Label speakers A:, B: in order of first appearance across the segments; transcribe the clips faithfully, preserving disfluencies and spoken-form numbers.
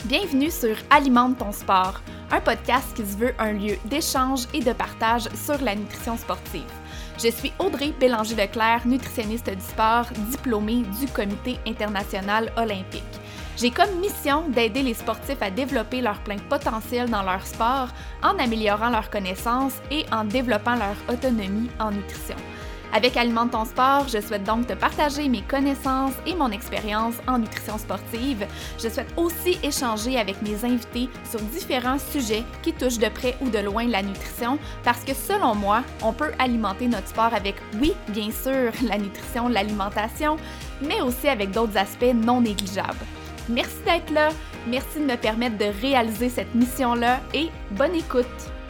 A: Bienvenue sur Alimente ton sport, un podcast qui se veut un lieu d'échange et de partage sur la nutrition sportive. Je suis Audrey Bélanger-Leclerc, nutritionniste du sport, diplômée du Comité international olympique. J'ai comme mission d'aider les sportifs à développer leur plein potentiel dans leur sport en améliorant leurs connaissances et en développant leur autonomie en nutrition. Avec Alimente ton sport, je souhaite donc te partager mes connaissances et mon expérience en nutrition sportive. Je souhaite aussi échanger avec mes invités sur différents sujets qui touchent de près ou de loin la nutrition parce que selon moi, on peut alimenter notre sport avec, oui, bien sûr, la nutrition, l'alimentation, mais aussi avec d'autres aspects non négligeables. Merci d'être là, merci de me permettre de réaliser cette mission-là et bonne écoute!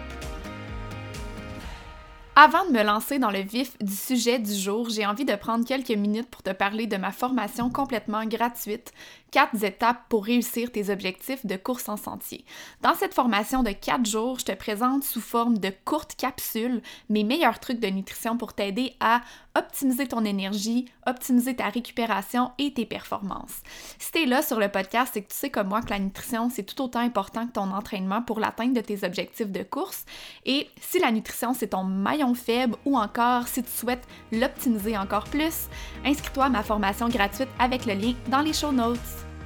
A: Avant de me lancer dans le vif du sujet du jour, j'ai envie de prendre quelques minutes pour te parler de ma formation complètement gratuite, quatre étapes pour réussir tes objectifs de course en sentier. Dans cette formation de quatre jours, je te présente sous forme de courtes capsules mes meilleurs trucs de nutrition pour t'aider à optimiser ton énergie, optimiser ta récupération et tes performances. Si t'es là sur le podcast, c'est que tu sais comme moi que la nutrition, c'est tout autant important que ton entraînement pour l'atteinte de tes objectifs de course. Et si la nutrition, c'est ton maillon faible ou encore si tu souhaites l'optimiser encore plus, inscris-toi à ma formation gratuite avec le lien dans les show notes.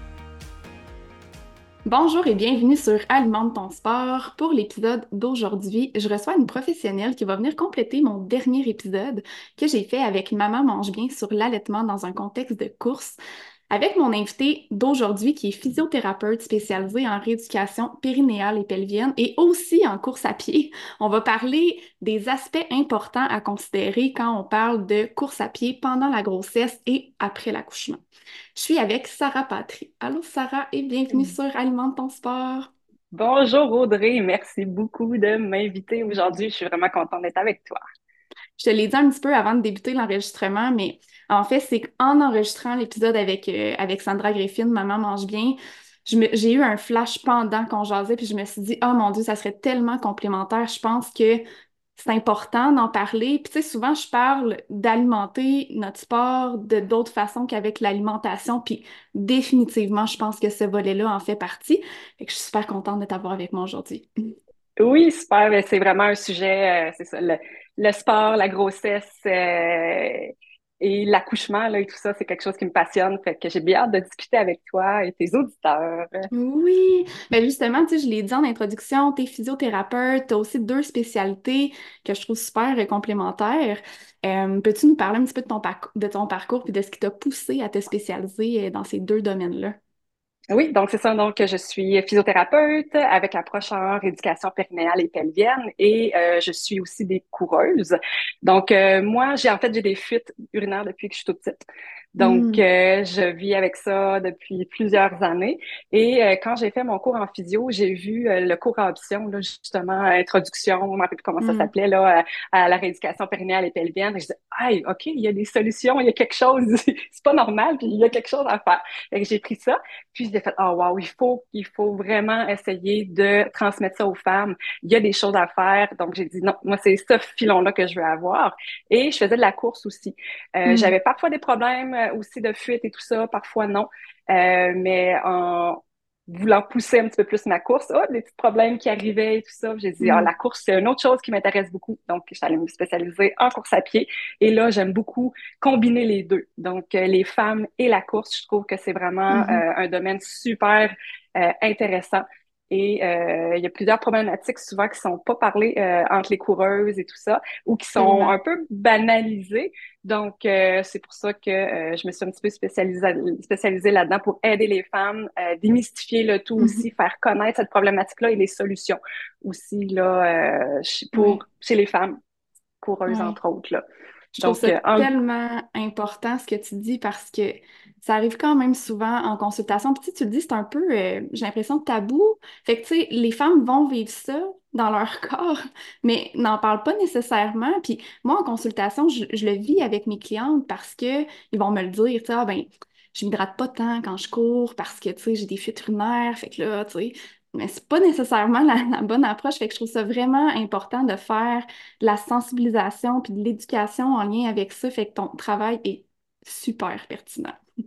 A: Bonjour et bienvenue sur Alimente ton sport. Pour l'épisode d'aujourd'hui, je reçois une professionnelle qui va venir compléter mon dernier épisode que j'ai fait avec Maman mange bien sur l'allaitement dans un contexte de course. Avec mon invité d'aujourd'hui qui est physiothérapeute spécialisé en rééducation périnéale et pelvienne et aussi en course à pied, on va parler des aspects importants à considérer quand on parle de course à pied pendant la grossesse et après l'accouchement. Je suis avec Sarah Patry. Allô Sarah et bienvenue sur Alimente ton sport.
B: Bonjour Audrey, merci beaucoup de m'inviter aujourd'hui. Je suis vraiment contente d'être avec toi.
A: Je te l'ai dit un petit peu avant de débuter l'enregistrement, mais en fait, c'est qu'en enregistrant l'épisode avec, euh, avec Sandra Griffin, Maman mange bien, je me- j'ai eu un flash pendant qu'on jasait, puis je me suis dit, oh mon Dieu, ça serait tellement complémentaire. Je pense que c'est important d'en parler. Puis tu sais, souvent, je parle d'alimenter notre sport de d'autres façons qu'avec l'alimentation, puis définitivement, je pense que ce volet-là en fait partie. Fait que je suis super contente de t'avoir avec moi aujourd'hui.
B: Oui, super, ben, c'est vraiment un sujet, euh, c'est ça, le, le sport, la grossesse euh, et l'accouchement, là, et tout ça, c'est quelque chose qui me passionne. Fait que j'ai bien hâte de discuter avec toi et tes auditeurs.
A: Oui, mais justement, tu sais, je l'ai dit en introduction, t'es physiothérapeute, t'as aussi deux spécialités que je trouve super euh, complémentaires. Euh, peux-tu nous parler un petit peu de ton parcours, de ton parcours puis de ce qui t'a poussé à te spécialiser euh, dans ces deux domaines-là?
B: Oui, donc c'est ça. Donc, je suis physiothérapeute avec approche en rééducation périnéale et pelvienne et euh, je suis aussi des coureuses. Donc, euh, moi, j'ai en fait, j'ai des fuites urinaires depuis que je suis toute petite. Donc,
A: Hmm.
B: euh, je vis avec ça depuis plusieurs années. Et euh, quand j'ai fait mon cours en physio, j'ai vu euh, le cours à option, là, justement, introduction, je ne me rappelle plus comment ça
A: Hmm.
B: s'appelait, là, à, à la rééducation périnéale et pelvienne. Et je disais, aïe, OK, il y a des solutions, il y a quelque chose, c'est pas normal, puis il y a quelque chose à faire. Fait que j'ai pris ça. Puis j'ai fait, oh wow, il faut, il faut vraiment essayer de transmettre ça aux femmes. Il y a des choses à faire. Donc j'ai dit, non, moi c'est ce filon-là que je veux avoir. Et je faisais de la course aussi. Euh,
A: Hmm.
B: j'avais parfois des problèmes euh, aussi de fuite et tout ça, parfois non. Euh, mais en voulant pousser un petit peu plus ma course, oh, des petits problèmes qui arrivaient et tout ça. J'ai dit, ah,
A: Hmm.
B: la course, c'est une autre chose qui m'intéresse beaucoup. Donc, je suis allée me spécialiser en course à pied. Et là, j'aime beaucoup combiner les deux. Donc, euh, les femmes et la course, je trouve que c'est vraiment
A: Mhm.
B: euh, un domaine super euh, intéressant. Et euh, il y a plusieurs problématiques souvent qui sont pas parlées euh, entre les coureuses et tout ça, ou qui sont
A: Absolument.
B: un peu banalisées. Donc, euh, c'est pour ça que euh, je me suis un petit peu spécialisée, spécialisée là-dedans pour aider les femmes, euh, démystifier le tout aussi,
A: Mhm.
B: faire connaître cette problématique-là et les solutions aussi là euh, pour
A: Oui,
B: chez les femmes coureuses
A: oui.
B: entre autres là.
A: Je trouve
B: Donc,
A: ça
B: euh, en
A: tellement important ce que tu dis parce que ça arrive quand même souvent en consultation. Puis tu sais, tu le dis, c'est un peu, euh, j'ai l'impression, tabou. Fait que tu sais, les femmes vont vivre ça dans leur corps, mais n'en parlent pas nécessairement. Puis moi, en consultation, je, je le vis avec mes clientes parce que ils vont me le dire, tu sais, ah ben, je m'hydrate pas tant quand je cours parce que, tu sais, j'ai des fuites urinaires. Fait que là, tu sais, mais c'est pas nécessairement la, la bonne approche. Fait que je trouve ça vraiment important de faire de la sensibilisation puis de l'éducation en lien avec ça, fait que ton travail est super pertinent.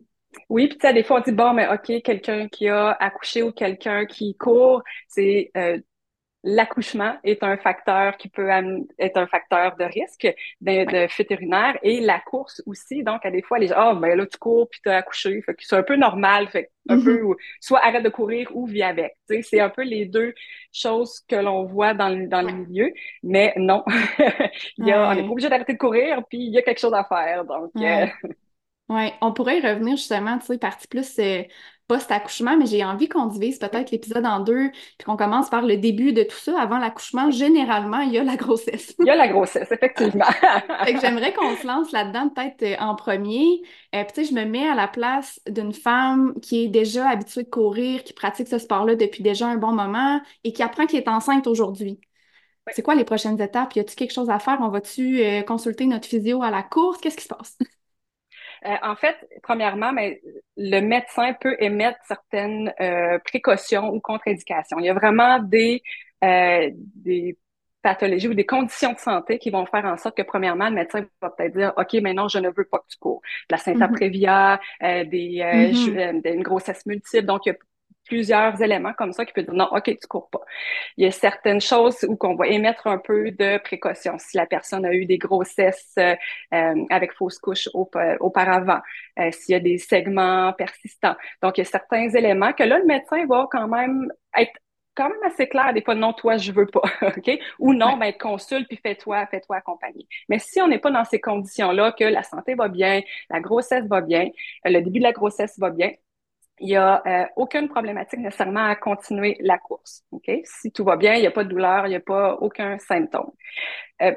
B: Oui, puis tu sais, des fois, on dit, bon, mais OK, quelqu'un qui a accouché ou quelqu'un qui court, c'est euh, l'accouchement est un facteur qui peut am- être un facteur de risque de,
A: Ouais.
B: de fuite urinaire et la course aussi. Donc, à des fois, les gens, ah, ben là, tu cours puis tu as accouché. Fait que c'est un peu normal. Fait que un peu,
A: Mhm.
B: ou- soit arrête de courir ou vis avec. Tu sais, c'est un peu les deux choses que l'on voit dans le, dans le
A: Ouais.
B: milieu. Mais non, il y a, on n'est pas
A: Ouais.
B: obligé d'arrêter de courir puis il y a quelque chose à faire. Donc, euh,
A: Ouais. Ouais, on pourrait y revenir justement, tu sais, partie plus euh, post-accouchement, mais j'ai envie qu'on divise
B: oui,
A: peut-être l'épisode en deux, puis qu'on commence par le début de tout ça. Avant l'accouchement,
B: oui.
A: généralement, il y a la grossesse.
B: Il y a la grossesse, effectivement.
A: Fait que j'aimerais qu'on se lance là-dedans peut-être euh, en premier. Euh, puis tu sais, je me mets à la place d'une femme qui est déjà habituée de courir, qui pratique ce sport-là depuis déjà un bon moment et qui apprend qu'elle est enceinte aujourd'hui. C'est quoi les prochaines étapes? Y a-t-il quelque chose à faire? On va-tu euh, consulter notre physio à la course? Qu'est-ce qui se passe?
B: Euh, en fait, premièrement, mais le médecin peut émettre certaines euh, précautions ou contre-indications. Il y a vraiment des, euh, des pathologies ou des conditions de santé qui vont faire en sorte que, premièrement, le médecin va peut-être dire, OK, maintenant, je ne veux pas que tu cours. De la
A: Mhm.
B: syntaprévia, euh, des, euh, ju-
A: Mhm.
B: euh, une grossesse multiple. Donc, il y a plusieurs éléments comme ça qui peuvent dire, non, OK, tu cours pas. Il y a certaines choses où qu'on va émettre un peu de précaution. Si la personne a eu des grossesses euh, euh, avec fausse couche au, auparavant, euh, s'il y a des segments persistants. Donc, il y a certains éléments que là, le médecin va quand même être quand même assez clair. Des fois, non, toi, je veux pas, OK? Ou non,
A: Ouais.
B: ben, consulte puis fais-toi, fais-toi accompagner. Mais si on n'est pas dans ces conditions-là, que la santé va bien, la grossesse va bien, euh, le début de la grossesse va bien, il n'y a euh, aucune problématique nécessairement à continuer la course. OK? Si tout va bien, il n'y a pas de douleur, il n'y a pas aucun symptôme. Euh,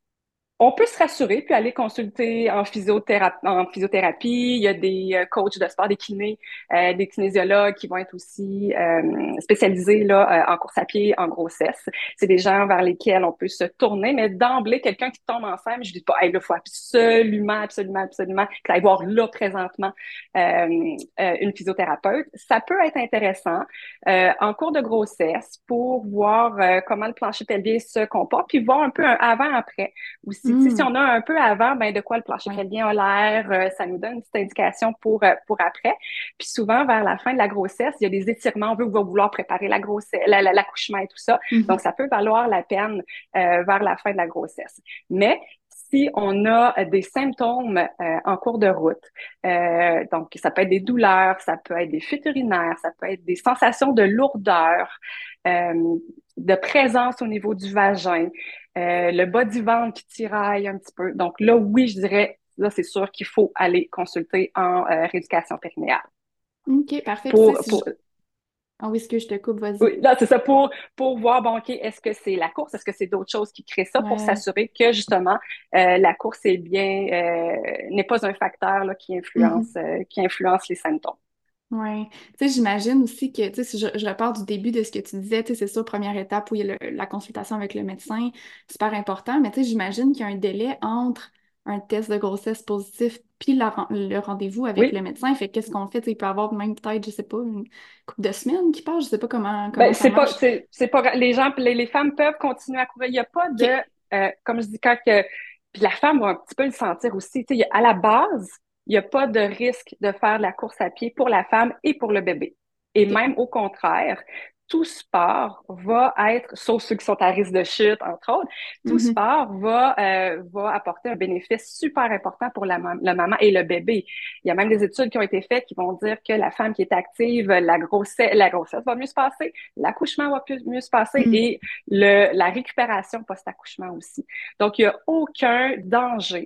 B: on peut se rassurer puis aller consulter en physiothérapie. En physiothérapie. Il y a des euh, coachs de sport, des kinés, euh, des kinésiologues qui vont être aussi euh, spécialisés là, euh, en course à pied, en grossesse. C'est des gens vers lesquels on peut se tourner, mais d'emblée, quelqu'un qui tombe enceinte, je dis pas, hey, là, il faut absolument, absolument, absolument que aille voir là présentement euh, euh, une physiothérapeute. Ça peut être intéressant euh, en cours de grossesse pour voir euh, comment le plancher pelvien se comporte, puis voir un peu un avant-après aussi. Tu sais, si
A: Hmm.
B: on a un peu avant, ben, de quoi le plancher
A: Ouais.
B: pelvien a l'air, euh, ça nous donne une petite indication pour, euh, pour après. Puis souvent, vers la fin de la grossesse, il y a des étirements. On veut va vouloir préparer la grossesse, la- la- l'accouchement et tout ça. Donc,
A: Mhm.
B: ça peut valoir la peine euh, vers la fin de la grossesse. Mais si on a des symptômes euh, en cours de route, euh, donc ça peut être des douleurs, ça peut être des fuites urinaires, ça peut être des sensations de lourdeur, euh, de présence au niveau du vagin, euh, le bas du ventre qui tiraille un petit peu. Donc là, oui, je dirais, là, c'est sûr qu'il faut aller consulter en euh, rééducation périnéale.
A: OK, parfait. Puis, tu
B: Pour,
A: sais, si je...
B: pour,
A: Ah oui, est-ce que je te coupe, vas-y.
B: oui, là, c'est ça, pour, pour voir, bon, OK, est-ce que c'est la course, est-ce que c'est d'autres choses qui créent ça pour
A: Ouais.
B: s'assurer que, justement, euh, la course est bien, euh, n'est pas un facteur là, qui influence,
A: Mhm.
B: euh, qui influence les symptômes.
A: Ouais. Tu sais, j'imagine aussi que, tu sais, si je, je repars du début de ce que tu disais, tu sais, c'est sûr, première étape où il y a le- la consultation avec le médecin, super important, mais tu sais, j'imagine qu'il y a un délai entre un test de grossesse positif puis la ren- le rendez-vous avec le
B: Oui,
A: médecin. Fait qu'est-ce qu'on fait? Tu sais, il peut y avoir même peut-être, je sais pas, une couple de semaines qui passe, je sais pas comment, comment
B: ben,
A: ça
B: c'est pas,
A: marche.
B: c'est, c'est pas, les gens, les, les femmes peuvent continuer à courir. Il n'y a pas de,
A: OK.
B: euh, comme je dis, quand que, puis la femme va un petit peu le sentir aussi. Tu sais, à la base, il n'y a pas de risque de faire de la course à pied pour la femme et pour le bébé. Et
A: OK.
B: même au contraire, tout sport va être, sauf ceux qui sont à risque de chute, entre autres, tout
A: Mhm.
B: sport va, euh, va apporter un bénéfice super important pour la, la maman et le bébé. Il y a même des études qui ont été faites qui vont dire que la femme qui est active, la grossesse, la grossesse va mieux se passer, l'accouchement va plus, mieux se passer
A: Mhm.
B: et le, la récupération post-accouchement aussi. Donc, il n'y a aucun danger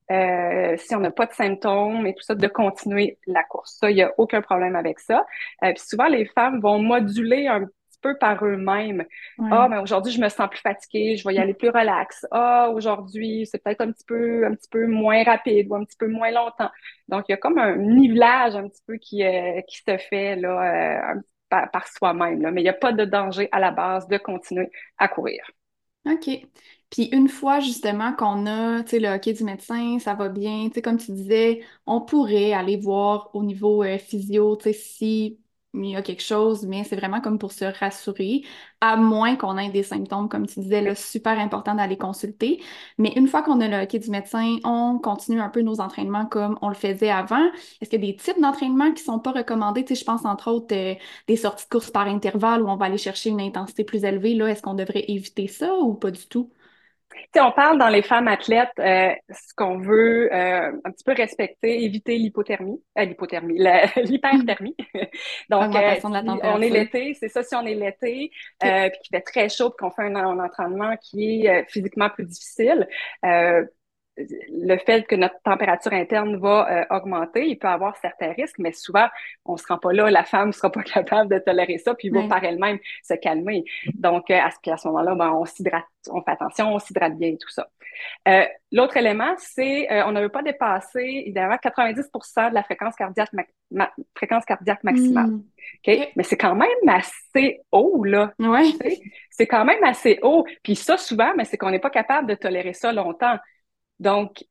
B: euh, si on n'a pas de symptômes et tout ça, de continuer la course. Ça, il n'y a aucun problème avec ça. Euh, puis souvent, les femmes vont moduler un petit peu par eux-mêmes. Ah,
A: Ouais.
B: mais aujourd'hui, je me sens plus fatiguée, je vais y aller plus relax. Ah, aujourd'hui, c'est peut-être un petit peu, un petit peu moins rapide ou un petit peu moins longtemps. Donc, il y a comme un nivelage un petit peu qui, euh, qui se fait là, euh, par, par soi-même. Là. Mais il n'y a pas de danger à la base de continuer à courir.
A: OK. Puis une fois justement qu'on a, tu sais, le OK du médecin, ça va bien, tu sais, comme tu disais, on pourrait aller voir au niveau euh, physio, tu sais, si il y a quelque chose, mais c'est vraiment comme pour se rassurer, à moins qu'on ait des symptômes, comme tu disais, là, super important d'aller consulter. Mais une fois qu'on a le OK du médecin, on continue un peu nos entraînements comme on le faisait avant. Est-ce qu'il y a des types d'entraînements qui sont pas recommandés? Tu sais, je pense entre autres euh, des sorties de course par intervalle où on va aller chercher une intensité plus élevée. Là, est-ce qu'on devrait éviter ça ou pas du tout?
B: Tu sais, on parle dans les femmes athlètes, euh, ce qu'on veut euh, un petit peu respecter, éviter l'hypothermie, euh, l'hypothermie, la-
A: Hmm.
B: l'hyperthermie. Donc, euh,
A: Augmentation de la
B: si on est
A: température.
B: l'été, c'est ça, si on est l'été,
A: OK.
B: euh, puis qu'il fait très chaud, puis qu'on fait un, un entraînement qui est euh, physiquement plus difficile, euh, le fait que notre température interne va euh, augmenter, il peut avoir certains risques, mais souvent, on ne se rend pas là, la femme ne sera pas capable de tolérer ça, puis va
A: Ouais.
B: par elle-même se calmer. Donc, euh, à ce, à ce moment-là, ben, on s'hydrate, on fait attention, on s'hydrate bien et tout ça. Euh, l'autre élément, c'est euh, on ne veut pas dépasser, évidemment, quatre-vingt-dix pour cent de la fréquence cardiaque, ma ma fréquence cardiaque maximale.
A: Hmm.
B: OK?
A: OK.
B: Mais c'est quand même assez haut, là.
A: Ouais.
B: Tu sais? C'est quand même assez haut. Puis ça, souvent, mais c'est qu'on n'est pas capable de tolérer ça longtemps. Donc,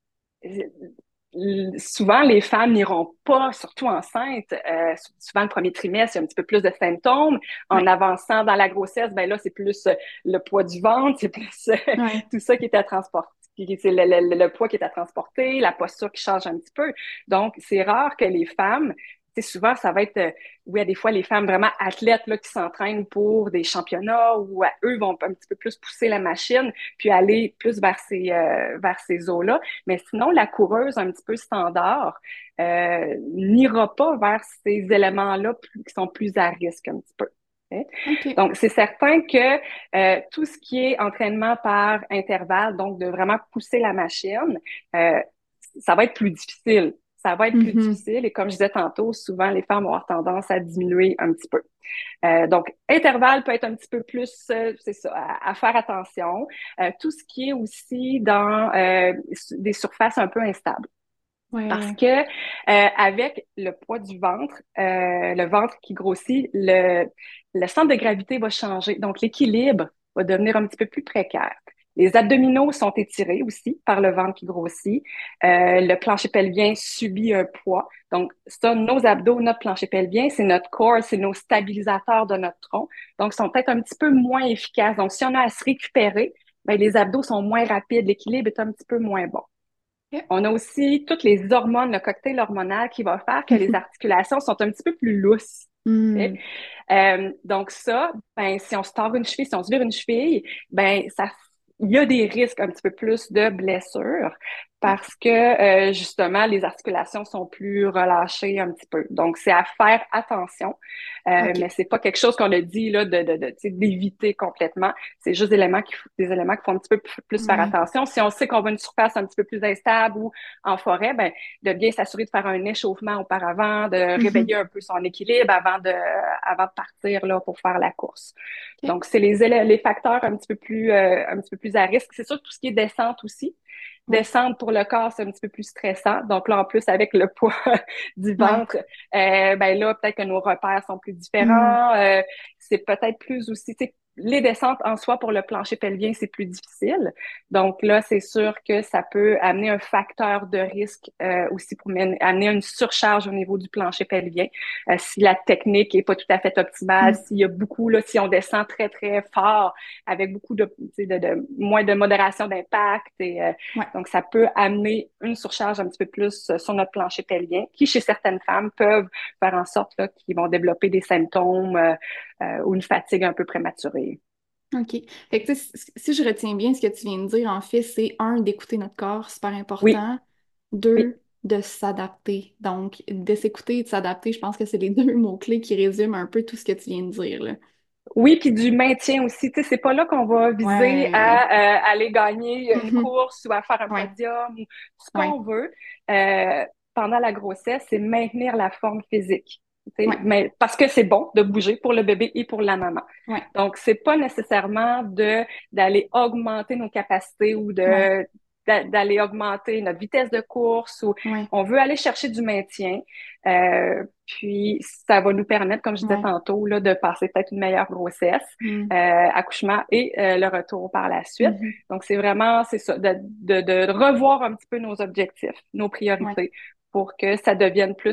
B: euh, souvent, les femmes n'iront pas, surtout enceintes. Euh, souvent, le premier trimestre, il y a un petit peu plus de symptômes. En
A: Ouais.
B: avançant dans la grossesse, ben là, c'est plus euh, le poids du ventre, c'est plus euh,
A: Ouais.
B: tout ça qui est à transporter. C'est le, le, le poids qui est à transporter, la posture qui change un petit peu. Donc, c'est rare que les femmes, tu sais, souvent, ça va être, euh, oui, à des fois, les femmes vraiment athlètes là, qui s'entraînent pour des championnats ou à, eux vont un petit peu plus pousser la machine puis aller plus vers ces, euh, vers ces eaux-là. Mais sinon, la coureuse un petit peu standard euh, n'ira pas vers ces éléments-là plus- qui sont plus à risque un petit peu. Okay?
A: OK.
B: Donc, c'est certain que euh, tout ce qui est entraînement par intervalle, donc de vraiment pousser la machine, euh, ça va être plus difficile. Ça va être plus
A: Mhm.
B: difficile et comme je disais tantôt, souvent les femmes vont avoir tendance à diminuer un petit peu. Euh, donc, intervalle peut être un petit peu plus, euh, c'est ça, à, à faire attention. Euh, tout ce qui est aussi dans euh, des surfaces un peu instables.
A: Ouais,
B: Parce
A: ouais.
B: que euh, avec le poids du ventre, euh, le ventre qui grossit, le, le centre de gravité va changer. Donc, l'équilibre va devenir un petit peu plus précaire. Les abdominaux sont étirés aussi par le ventre qui grossit. Euh, le plancher pelvien subit un poids. Donc, ça, nos abdos, notre plancher pelvien, c'est notre corps, c'est nos stabilisateurs de notre tronc. Donc, ils sont peut-être un petit peu moins efficaces. Donc, si on a à se récupérer, ben, les abdos sont moins rapides, l'équilibre est un petit peu moins bon.
A: OK.
B: On a aussi toutes les hormones, le cocktail hormonal qui va faire que les articulations sont un petit peu plus lousses. Okay?
A: Hmm.
B: Euh, donc ça, ben, si on se tord une cheville, si on se vire une cheville, ben, ça, il y a des risques un petit peu plus de blessures
A: OK.
B: parce que euh, justement les articulations sont plus relâchées un petit peu. Donc c'est à faire attention, euh,
A: OK.
B: mais c'est pas quelque chose qu'on a dit là de, de, de tu sais, d'éviter complètement. C'est juste des éléments qui des éléments qu'il faut un petit peu plus, plus faire
A: Ouais.
B: attention. Si on sait qu'on va une surface un petit peu plus instable ou en forêt, ben de bien s'assurer de faire un échauffement auparavant, de
A: Mhm.
B: réveiller un peu son équilibre avant de avant de partir là pour faire la course.
A: OK.
B: Donc c'est les les facteurs un petit peu plus euh, un petit peu plus à risque. C'est sûr que tout ce qui est descente aussi.
A: Ouais.
B: Descendre pour le corps, c'est un petit peu plus stressant. Donc là, en plus, avec le poids du
A: Ouais.
B: ventre, euh, ben là, peut-être que nos repères sont plus
A: Hmm.
B: différents. Euh, c'est peut-être plus aussi, tu sais, les descentes en soi pour le plancher pelvien, c'est plus difficile. Donc là, c'est sûr que ça peut amener un facteur de risque euh, aussi pour amener une surcharge au niveau du plancher pelvien. Euh, si la technique est pas tout à fait optimale,
A: Hmm.
B: s'il y a beaucoup, là, si on descend très, très fort avec beaucoup de, tu sais, de, de moins de modération d'impact et euh,
A: Ouais.
B: donc, ça peut amener une surcharge un petit peu plus sur notre plancher pelvien, qui, chez certaines femmes, peuvent faire en sorte là, qu'ils vont développer des symptômes euh, euh, ou une fatigue un peu prématurée.
A: OK. Fait que, tu sais, si si je retiens bien ce que tu viens de dire, en fait, c'est un, d'écouter notre corps, super
B: Oui,
A: important.
B: oui.
A: Deux, de s'adapter. Donc, de s'écouter et de s'adapter, je pense que c'est les deux mots-clés qui résument un peu tout ce que tu viens de dire, là.
B: Oui, puis du maintien aussi. Tu sais, c'est pas là qu'on va viser
A: Ouais.
B: à euh, aller gagner une
A: Mhm.
B: course ou à faire un
A: Ouais.
B: podium ou ce
A: Ouais.
B: qu'on veut euh, pendant la grossesse, c'est maintenir la forme physique. Tu sais,
A: Ouais.
B: mais parce que c'est bon de bouger pour le bébé et pour la maman.
A: Ouais.
B: Donc, c'est pas nécessairement de d'aller augmenter nos capacités ou
A: Ouais.
B: de d'a- d'aller augmenter notre vitesse de course ou
A: Ouais.
B: on veut aller chercher du maintien. Euh, puis ça va nous permettre, comme je disais
A: Ouais.
B: tantôt, là, de passer peut-être une meilleure grossesse,
A: Hmm.
B: euh, accouchement et euh, le retour par la suite.
A: Mhm.
B: Donc, c'est vraiment, c'est ça, de, de, de revoir un petit peu nos objectifs, nos
A: Ouais.
B: priorités pour que ça devienne plus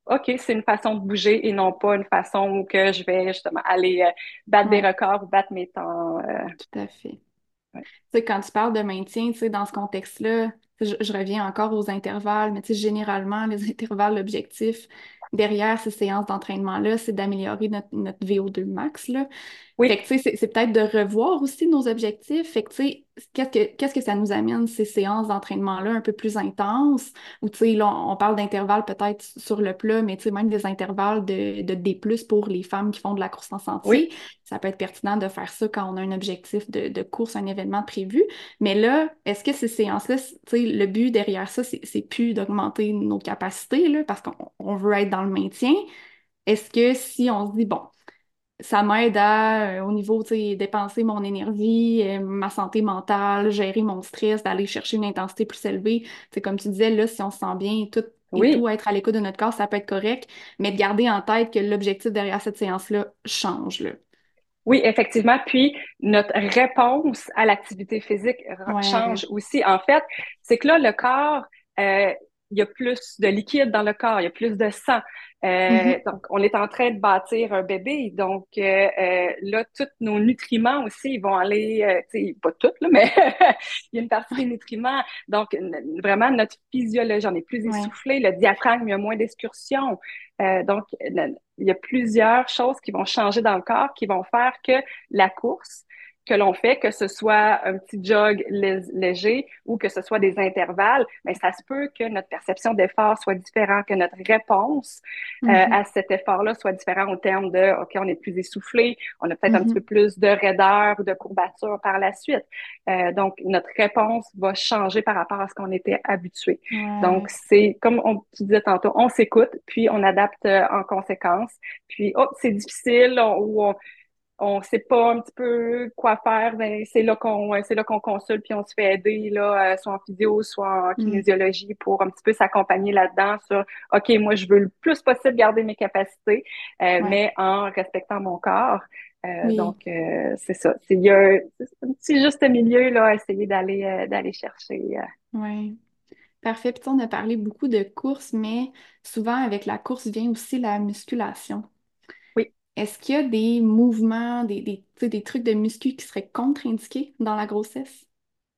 B: OK, c'est une façon de bouger et non pas une façon où que je vais justement aller euh, battre des
A: Ouais,
B: records ou battre mes temps. euh,
A: tout à fait.
B: ouais.
A: Tu sais, quand tu parles de maintien, tu sais, dans ce contexte-là, je, je reviens encore aux intervalles, mais tu sais, généralement, les intervalles, l'objectif derrière ces séances d'entraînement-là, c'est d'améliorer notre, notre V O deux max, là. Fait que,
B: Oui,
A: tu sais, c'est c'est peut-être de revoir aussi nos objectifs. Fait que, tu sais, qu'est-ce que, qu'est-ce que ça nous amène, ces séances d'entraînement-là un peu plus intenses? Ou, tu sais, là, on on parle d'intervalles peut-être sur le plat, mais, tu sais, même des intervalles de, de D plus pour les femmes qui font de la course en sentier.
B: oui,
A: Ça peut être pertinent de faire ça quand on a un objectif de, de course, un événement prévu. Mais là, est-ce que ces séances-là, c- tu sais, le but derrière ça, c'est c'est plus d'augmenter nos capacités, là, parce qu'on on veut être dans le maintien. Est-ce que si on se dit, bon, ça m'aide à, euh, au niveau, tu sais, dépenser mon énergie, euh, ma santé mentale, gérer mon stress, d'aller chercher une intensité plus élevée. C'est comme tu disais, là, si on se sent bien et tout, et tout,
B: oui,
A: être à l'écoute de notre corps, ça peut être correct, mais de garder en tête que l'objectif derrière cette séance-là change, là.
B: oui, effectivement. Puis notre réponse à l'activité physique r-
A: Ouais,
B: change aussi. En fait, c'est que là, le corps, euh, il y a plus de liquide dans le corps, il y a plus de sang. Euh,
A: mhm,
B: donc, on est en train de bâtir un bébé. Donc, euh, euh, là, tous nos nutriments aussi, ils vont aller, euh, tu sais, pas tous, là, mais il y a une partie des nutriments. Donc, n- vraiment, notre physiologie, on est plus
A: ouais,
B: essoufflé, le diaphragme, il y a moins d'excursion. Euh, donc, le- il y a plusieurs choses qui vont changer dans le corps qui vont faire que la course que l'on fait, que ce soit un petit jog lé- léger ou que ce soit des intervalles, mais ça se peut que notre perception d'effort soit différente, que notre réponse euh,
A: mhm,
B: à cet effort-là soit différente au terme de, OK, on est plus essoufflé, on a peut-être un petit peu
A: mhm,
B: plus de raideur ou de courbature par la suite. Euh, donc, notre réponse va changer par rapport à ce qu'on était habitué. Donc,
A: ouais,
B: c'est comme on, tu disais tantôt, on s'écoute, puis on adapte euh, en conséquence. Puis, oh, c'est difficile, on, ou on, on sait pas un petit peu quoi faire, ben c'est là qu'on c'est là qu'on consulte puis on se fait aider là, euh, soit en physio, soit en
A: mm,
B: kinésiologie pour un petit peu s'accompagner là-dedans sur OK, moi je veux le plus possible garder mes capacités, euh,
A: ouais,
B: mais en respectant mon corps. Euh, donc
A: oui,
B: euh, c'est ça. C'est il y a un, c'est un petit juste milieu là, à essayer d'aller euh, d'aller chercher. euh.
A: ouais. Parfait. Puis tu sais, on a parlé beaucoup de course, mais souvent avec la course vient aussi la musculation.
B: Oui.
A: Est-ce qu'il y a des mouvements, des, des, tu sais, des trucs de muscu qui seraient contre-indiqués dans la grossesse?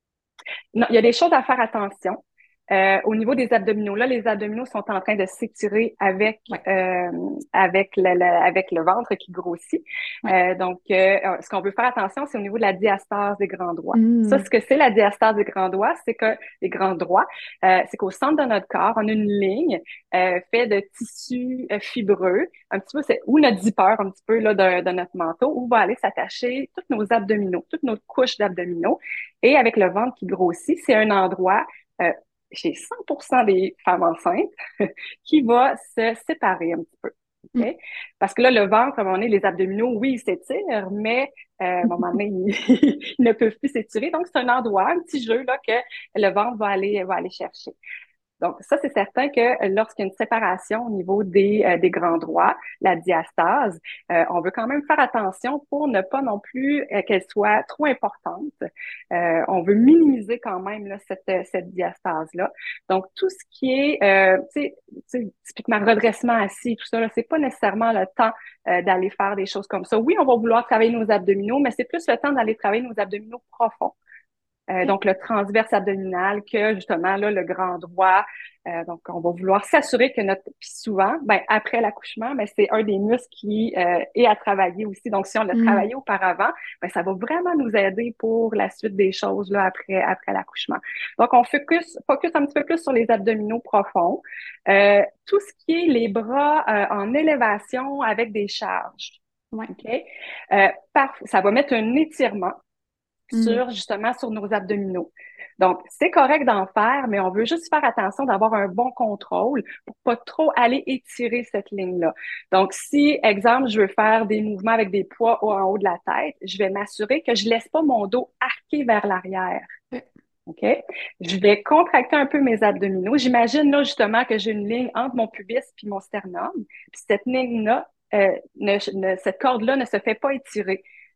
B: Non, il y a des choses à faire attention. Euh, au niveau des abdominaux, là, les abdominaux sont en train de s'étirer avec
A: Ouais,
B: euh, avec le, le- avec le ventre qui grossit.
A: ouais.
B: Euh, donc, euh, ce qu'on veut faire attention, c'est au niveau de la diastase des grands droits. Ça,
A: Hmm,
B: ce que c'est la diastase des grands droits, c'est que les grands droits, euh, c'est qu'au centre de notre corps, on a une ligne euh, faite de tissus euh, fibreux, un petit peu, c'est ou notre zipper, un petit peu là de, de notre manteau, où va aller s'attacher tous nos abdominaux, toutes nos couches d'abdominaux. Et avec le ventre qui grossit, c'est un endroit euh, chez cent pour cent des femmes enceintes qui va se séparer un petit peu.
A: hmm.
B: OK? Parce que là, le ventre, à un moment donné, les abdominaux, oui, ils s'étirent, mais euh, à un moment donné, ils, ils ne peuvent plus s'étirer. Donc, c'est un endroit, un petit jeu là, que le ventre va aller, va aller chercher. Donc, ça, c'est certain que lorsqu'il y a une séparation au niveau des, euh, des grands droits, la diastase, euh, on veut quand même faire attention pour ne pas non plus euh, qu'elle soit trop importante. Euh, on veut minimiser quand même là, cette, cette diastase-là. Donc, tout ce qui est, euh, tu sais, tu sais, typiquement redressement assis, tout ça, là, c'est pas nécessairement le temps euh, d'aller faire des choses comme ça. Oui, on va vouloir travailler nos abdominaux, mais c'est plus le temps d'aller travailler nos abdominaux profonds. Euh,
A: OK.
B: donc, le transverse abdominal que justement là, le grand droit. Euh, donc, on va vouloir s'assurer que notre... Puis souvent, ben, après l'accouchement, ben, c'est un des muscles qui euh, est à travailler aussi. Donc, si on l'a
A: Hmm,
B: travaillé auparavant, ben, ça va vraiment nous aider pour la suite des choses là, après, après l'accouchement. Donc, on focus, focus un petit peu plus sur les abdominaux profonds. Euh, tout ce qui est les bras euh, en élévation avec des charges.
A: ouais.
B: OK? Euh, par- ça va mettre un étirement
A: Hmm,
B: sur justement sur nos abdominaux. Donc, c'est correct d'en faire, mais on veut juste faire attention d'avoir un bon contrôle pour pas trop aller étirer cette ligne-là. Donc, si, exemple, je veux faire des mouvements avec des poids en haut de la tête, je vais m'assurer que je laisse pas mon dos arqué vers l'arrière.
A: OK.
B: OK? Je vais contracter un peu mes abdominaux. J'imagine là justement que j'ai une ligne entre mon pubis puis mon sternum. Puis cette ligne-là, euh, ne, ne- cette corde-là ne se fait pas étirer.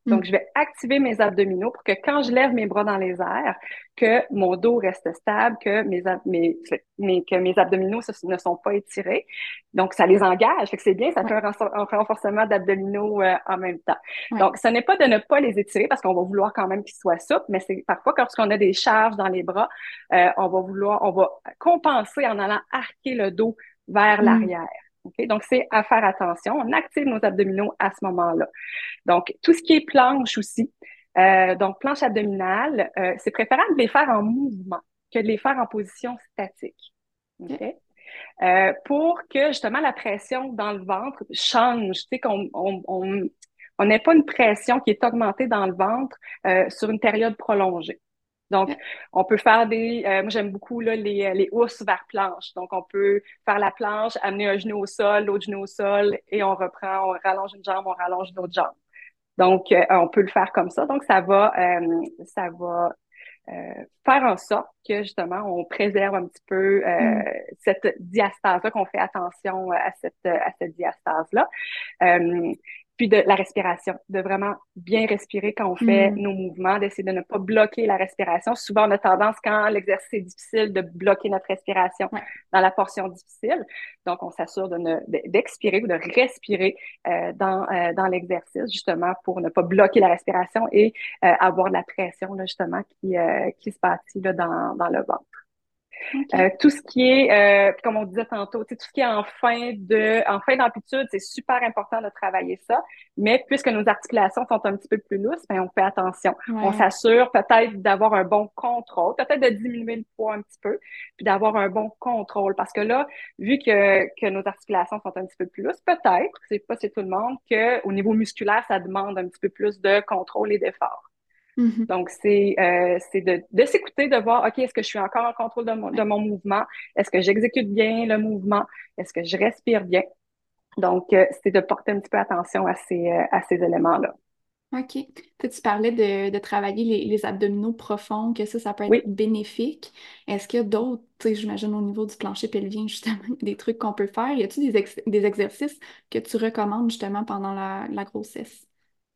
B: Donc, je vais activer mes abdominaux pour que quand je lève mes bras dans les airs, que mon dos reste stable, que mes, mes, mes, que mes abdominaux ne sont pas étirés. Donc, ça les engage. Fait que c'est bien, ça fait
A: Ouais.
B: un, un renforcement d'abdominaux euh, en même temps.
A: Ouais.
B: Donc, ce n'est pas de ne pas les étirer parce qu'on va vouloir quand même qu'ils soient souples, mais c'est parfois lorsqu'on a des charges dans les bras, euh, on va vouloir, on va compenser en allant arquer le dos vers
A: Mm.
B: l'arrière. Okay? Donc, c'est à faire attention. On active nos abdominaux à ce moment-là. Donc, tout ce qui est planche aussi. Euh, donc, planche abdominale, euh, c'est préférable de les faire en mouvement que de les faire en position statique. OK?
A: Ok.
B: Euh, pour que justement la pression dans le ventre change, tu sais, qu'on on, on, on n'ait pas une pression qui est augmentée dans le ventre euh, sur une période prolongée. Donc,
A: Ok.
B: on peut faire des, euh, moi j'aime beaucoup là, les, les housses vers planche. Donc, on peut faire la planche, amener un genou au sol, l'autre genou au sol, et on reprend, on rallonge une jambe, on rallonge une autre jambe. Donc, euh, on peut le faire comme ça. Donc, ça va, euh, ça va euh, faire en sorte que justement, on préserve un petit peu euh,
A: Mm.
B: cette diastase-là, qu'on fait attention à cette, à cette diastase-là. Euh, puis de la respiration, de vraiment bien respirer quand on fait
A: Mm.
B: nos mouvements, d'essayer de ne pas bloquer la respiration. Souvent, on a tendance, quand l'exercice est difficile, de bloquer notre respiration
A: Ouais.
B: dans la portion difficile. Donc, on s'assure de ne, d'expirer ou de respirer euh, dans, euh, dans l'exercice, justement, pour ne pas bloquer la respiration et euh, avoir de la pression, là, justement, qui, euh, qui se bâtit là, dans, dans le ventre. Euh,
A: Ok.
B: tout ce qui est, euh, comme on disait tantôt, tout ce qui est en fin de, en fin d'amplitude, c'est super important de travailler ça. Mais puisque nos articulations sont un petit peu plus lousses, ben, on fait attention. On
A: Ouais.
B: s'assure peut-être d'avoir un bon contrôle, peut-être de diminuer le poids un petit peu, puis d'avoir un bon contrôle. Parce que là, vu que, que nos articulations sont un petit peu plus lousses, peut-être, c'est pas c'est tout le monde, que au niveau musculaire, ça demande un petit peu plus de contrôle et d'effort.
A: Mhm.
B: Donc, c'est euh, c'est de, de s'écouter, de voir, OK, est-ce que je suis encore en contrôle de mon, de
A: Ouais.
B: mon mouvement? Est-ce que j'exécute bien le mouvement? Est-ce que je respire bien? Donc, euh, c'est de porter un petit peu attention à ces, euh, à ces éléments-là.
A: OK. Puis tu parlais de, de travailler les, les abdominaux profonds, que ça, ça peut être
B: Oui.
A: bénéfique. Est-ce qu'il y a d'autres, tu sais, j'imagine au niveau du plancher pelvien, justement, des trucs qu'on peut faire? Y a-t-il des, ex- des exercices que tu recommandes justement pendant la, la grossesse?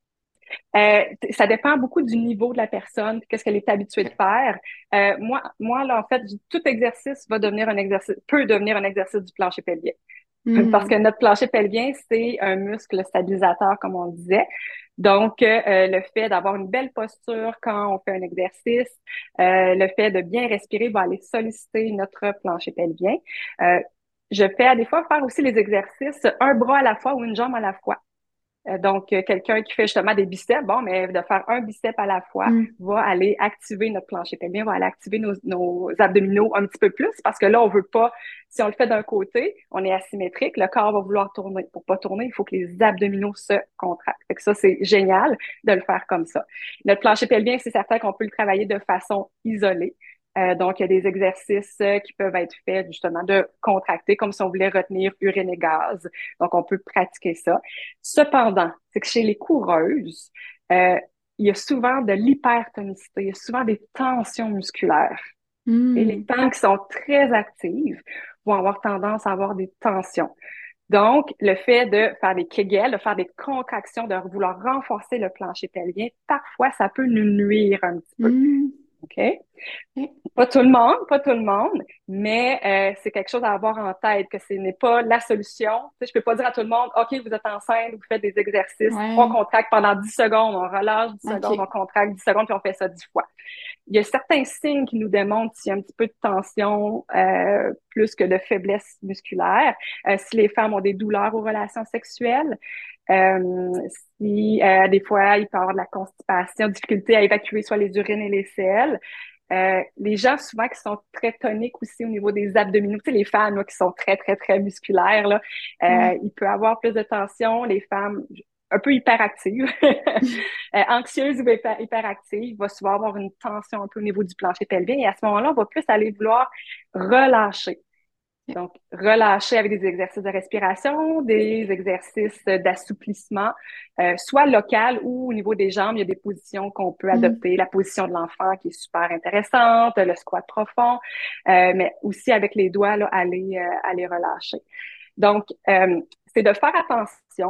B: Euh, ça dépend beaucoup du niveau de la personne, qu'est-ce qu'elle est habituée de
A: OK.
B: faire. Euh, moi, moi, là, en fait, tout exercice va devenir un exercice, peut devenir un exercice du plancher pelvien. Parce que
A: Hmm.
B: notre plancher pelvien, c'est un muscle stabilisateur, comme on le disait. Donc, euh, le fait d'avoir une belle posture quand on fait un exercice, euh, le fait de bien respirer va aller solliciter notre plancher pelvien. Euh, je fais à des fois faire aussi les exercices un bras à la fois ou une jambe à la fois. Euh, Donc, euh, quelqu'un qui fait justement des biceps, bon, mais de faire un bicep à la fois
A: Hmm.
B: va aller activer notre plancher pelvien, va aller activer nos, nos abdominaux un petit peu plus parce que là, on veut pas, si on le fait d'un côté, on est asymétrique, le corps va vouloir tourner. Pour pas tourner, il faut que les abdominaux se contractent. Fait que ça, c'est génial de le faire comme ça. Notre plancher pelvien, c'est certain qu'on peut le travailler de façon isolée. Euh, donc, il y a des exercices euh, qui peuvent être faits justement de contracter, comme si on voulait retenir urine et gaz. Donc, on peut pratiquer ça. Cependant, c'est que chez les coureuses, euh, il y a souvent de l'hypertonicité, il y a souvent des tensions musculaires. Et les
A: Hmm.
B: femmes qui sont très actives vont avoir tendance à avoir des tensions. Donc, le fait de faire des Kegel, de faire des contractions, de vouloir renforcer le plancher pelvien, parfois, ça peut nous nuire un petit peu.
A: Hmm.
B: OK?
A: OK.
B: Pas tout le monde, pas tout le monde, mais euh, c'est quelque chose à avoir en tête, que ce n'est pas la solution. Tu sais, je peux pas dire à tout le monde, OK, vous êtes enceinte, vous faites des exercices, on
A: Ouais.
B: contracte pendant dix secondes, on relâche dix secondes, on
A: OK.
B: contracte dix secondes, puis on fait ça dix fois. Il y a certains signes qui nous démontrent s'il y a un petit peu de tension euh, plus que de faiblesse musculaire. Euh, si les femmes ont des douleurs aux relations sexuelles, euh, si euh, des fois il peut y avoir de la constipation, difficulté à évacuer soit les urines et les selles. Euh, les gens souvent qui sont très toniques aussi au niveau des abdominaux, tu sais, les femmes là, qui sont très, très, très musculaires, là, euh,
A: Ouais.
B: il peut avoir plus de tension. Les femmes un peu hyperactives, euh, anxieuses ou hyper, hyperactives, va souvent avoir une tension un peu au niveau du plancher pelvien et à ce moment-là, on va plus aller vouloir relâcher.
A: OK.
B: Donc, relâcher avec des exercices de respiration, des exercices d'assouplissement, euh, soit local ou au niveau des jambes, il y a des positions qu'on peut
A: Hmm.
B: adopter. La position de l'enfant qui est super intéressante, le squat profond, euh, mais aussi avec les doigts, là, aller, euh, aller relâcher. Donc, euh, c'est de faire attention.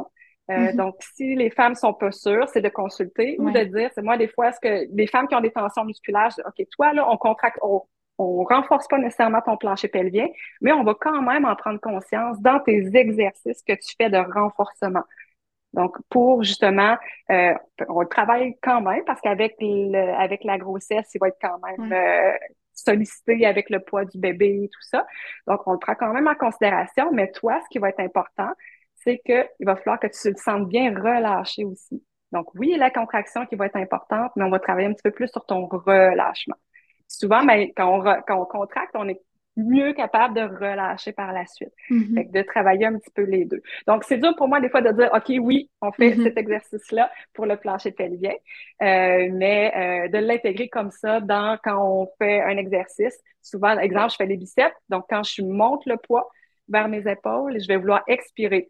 B: Euh,
A: Mhm.
B: donc, si les femmes sont pas sûres, c'est de consulter ou de
A: Ouais.
B: dire, c'est moi, des fois, est-ce que des femmes qui ont des tensions musculaires, je dis, OK, toi, là, on contracte, on, on renforce pas nécessairement ton plancher pelvien, mais on va quand même en prendre conscience dans tes exercices que tu fais de renforcement. Donc, pour justement, euh, on travaille quand même parce qu'avec le, avec la grossesse, il va être quand même
A: Ouais.
B: euh, sollicité avec le poids du bébé et tout ça. Donc, on le prend quand même en considération, mais toi, ce qui va être important, c'est qu'il va falloir que tu te sentes bien relâché aussi. Donc, oui, la contraction qui va être importante, mais on va travailler un petit peu plus sur ton relâchement. Souvent,
A: Ok.
B: mais quand on, re- quand on contracte, on est mieux capable de relâcher par la suite. Fait
A: Mhm.
B: que de travailler un petit peu les deux. Donc, c'est dur pour moi des fois de dire, OK, oui, on fait cet
A: Mhm.
B: exercice-là pour le plancher pelvien, euh, mais euh, de l'intégrer comme ça dans quand on fait un exercice. Souvent, exemple, je fais les biceps. Donc, quand je monte le poids vers mes épaules, je vais vouloir expirer.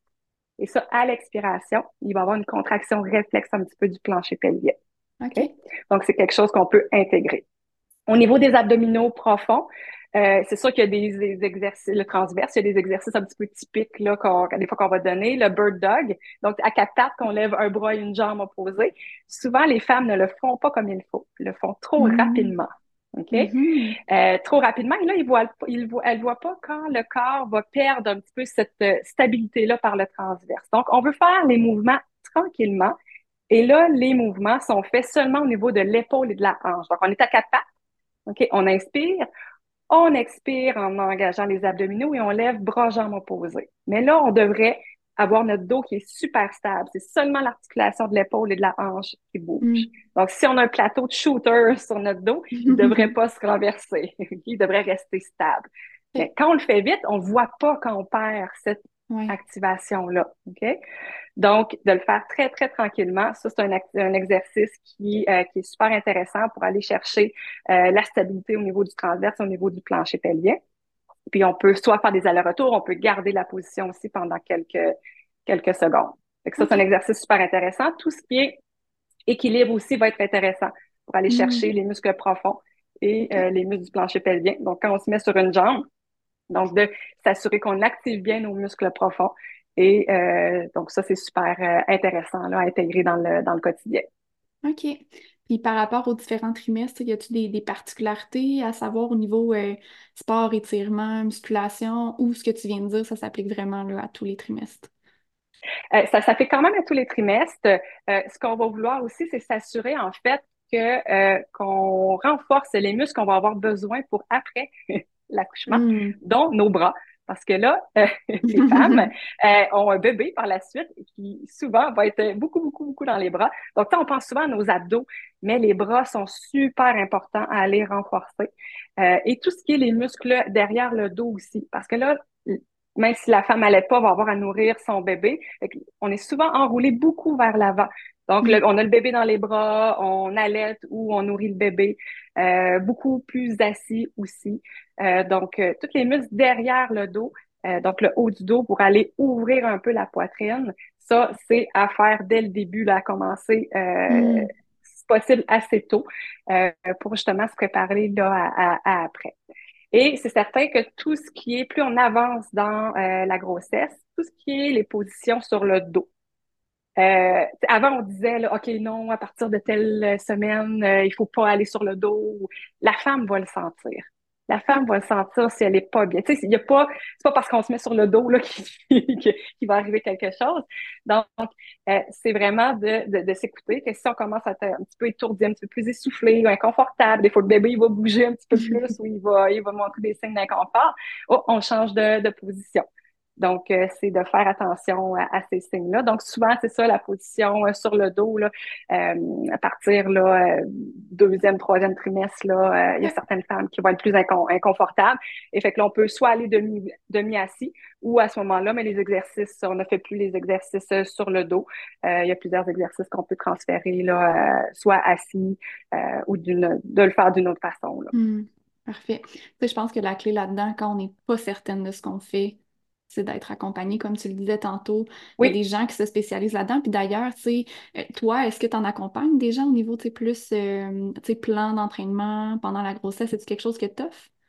B: Et ça, à l'expiration, il va y avoir une contraction réflexe un petit peu du plancher pelvien. OK?
A: OK.
B: Donc, c'est quelque chose qu'on peut intégrer. Au niveau des abdominaux profonds, euh, c'est sûr qu'il y a des, des exercices, le transverse, il y a des exercices un petit peu typiques, là, qu'on, des fois qu'on va donner. Le bird dog, donc à quatre pattes, qu'on lève un bras et une jambe opposée. Souvent, les femmes ne le font pas comme il faut. Ils le font trop
A: Mhm.
B: rapidement. OK?
A: Mhm.
B: Euh, trop rapidement. Et là, ils voient, ils voient, elles ne voient pas quand le corps va perdre un petit peu cette euh, stabilité-là par le transverse. Donc, on veut faire les mouvements tranquillement. Et là, les mouvements sont faits seulement au niveau de l'épaule et de la hanche. Donc, on est à quatre pattes. OK? On inspire. On expire en engageant les abdominaux et on lève bras, jambes opposés. Mais là, on devrait avoir notre dos qui est super stable. C'est seulement l'articulation de l'épaule et de la hanche qui bouge.
A: Mhm.
B: Donc, si on a un plateau de shooter sur notre dos, il ne devrait pas se renverser. Il devrait rester stable. Mais
A: OK.
B: quand on le fait vite, on ne voit pas quand on perd cette
A: Ouais.
B: activation-là. OK? Donc, de le faire très, très tranquillement, ça, c'est un, un exercice qui, euh, qui est super intéressant pour aller chercher euh, la stabilité au niveau du transverse, au niveau du plancher pelvien. Puis, on peut soit faire des allers-retours, on peut garder la position aussi pendant quelques, quelques secondes. Fait que ça, c'est un
A: OK.
B: exercice super intéressant. Tout ce qui est équilibre aussi va être intéressant pour aller
A: Mhm.
B: chercher les muscles profonds et
A: OK.
B: euh, les muscles du plancher pelvien. Donc, quand on se met sur une jambe, donc, de s'assurer qu'on active bien nos muscles profonds. Et euh, donc, ça, c'est super euh, intéressant là, à intégrer dans le, dans le quotidien.
A: OK. Puis par rapport aux différents trimestres, y a-t-il des, des particularités à savoir au niveau euh, sport, étirement, musculation, ou ce que tu viens de dire, ça s'applique vraiment là, à tous les trimestres?
B: Euh, ça, ça fait quand même à tous les trimestres. Euh, ce qu'on va vouloir aussi, c'est s'assurer en fait que euh, qu'on renforce les muscles qu'on va avoir besoin pour après l'accouchement,
A: Hmm.
B: dont nos bras. Parce que là, euh, les femmes euh, ont un bébé par la suite qui souvent va être beaucoup, beaucoup, beaucoup dans les bras. Donc, ça, on pense souvent à nos abdos, mais les bras sont super importants à aller renforcer. Euh, et tout ce qui est les muscles derrière le dos aussi. Parce que là, même si la femme allait pas, va avoir à nourrir son bébé. On est souvent enroulé beaucoup vers l'avant. Donc, le-
A: Hmm.
B: on a le bébé dans les bras, on allaite ou on nourrit le bébé, euh, beaucoup plus assis aussi. Euh, donc, euh, tous les muscles derrière le dos, euh, donc le haut du dos pour aller ouvrir un peu la poitrine, ça, c'est à faire dès le début, là, à commencer, euh,
A: Hmm.
B: si possible, assez tôt, euh, pour justement se préparer là, à, à- à après. Et c'est certain que tout ce qui est, plus on avance dans euh, la grossesse, tout ce qui est les positions sur le dos. Euh, avant, on disait, là, OK, non, à partir de telle semaine, euh, il faut pas aller sur le dos. La femme va le sentir. La femme va le sentir si elle est pas bien. Tu sais, il y a pas, c'est pas parce qu'on se met sur le dos là qu'il qu'il va arriver quelque chose. Donc, euh, c'est vraiment de, de, de s'écouter. Que si on commence à être un petit peu étourdi, un petit peu plus essoufflé, ou inconfortable, des fois le bébé il va bouger un petit peu plus ou il va, il va montrer des signes d'inconfort, oh, on change de, de position. Donc, euh, c'est de faire attention à, à ces signes-là. Donc, souvent, c'est ça, la position euh, sur le dos, là, euh, à partir là, euh, deuxième, troisième trimestre, là, euh, il y a
A: OK.
B: certaines femmes qui vont être plus incon inconfortables. Et fait que là, on peut soit aller demi, demi-assis ou à ce moment-là, mais les exercices, on ne fait plus les exercices euh, sur le dos. Euh, il y a plusieurs exercices qu'on peut transférer, là, euh, soit assis euh, ou d'une, de le faire d'une autre façon, là.
A: Hmm. Parfait. Tu sais, je pense que la clé là-dedans, quand on n'est pas certaine de ce qu'on fait, c'est d'être accompagné, comme tu le disais tantôt. Il y a
B: Oui.
A: des gens qui se spécialisent là-dedans. Puis d'ailleurs, tu sais, euh, toi, est-ce que tu en accompagnes des gens au niveau, tu sais, plus, euh, tu sais, plan d'entraînement pendant la grossesse? C'est-tu quelque chose que tu offres?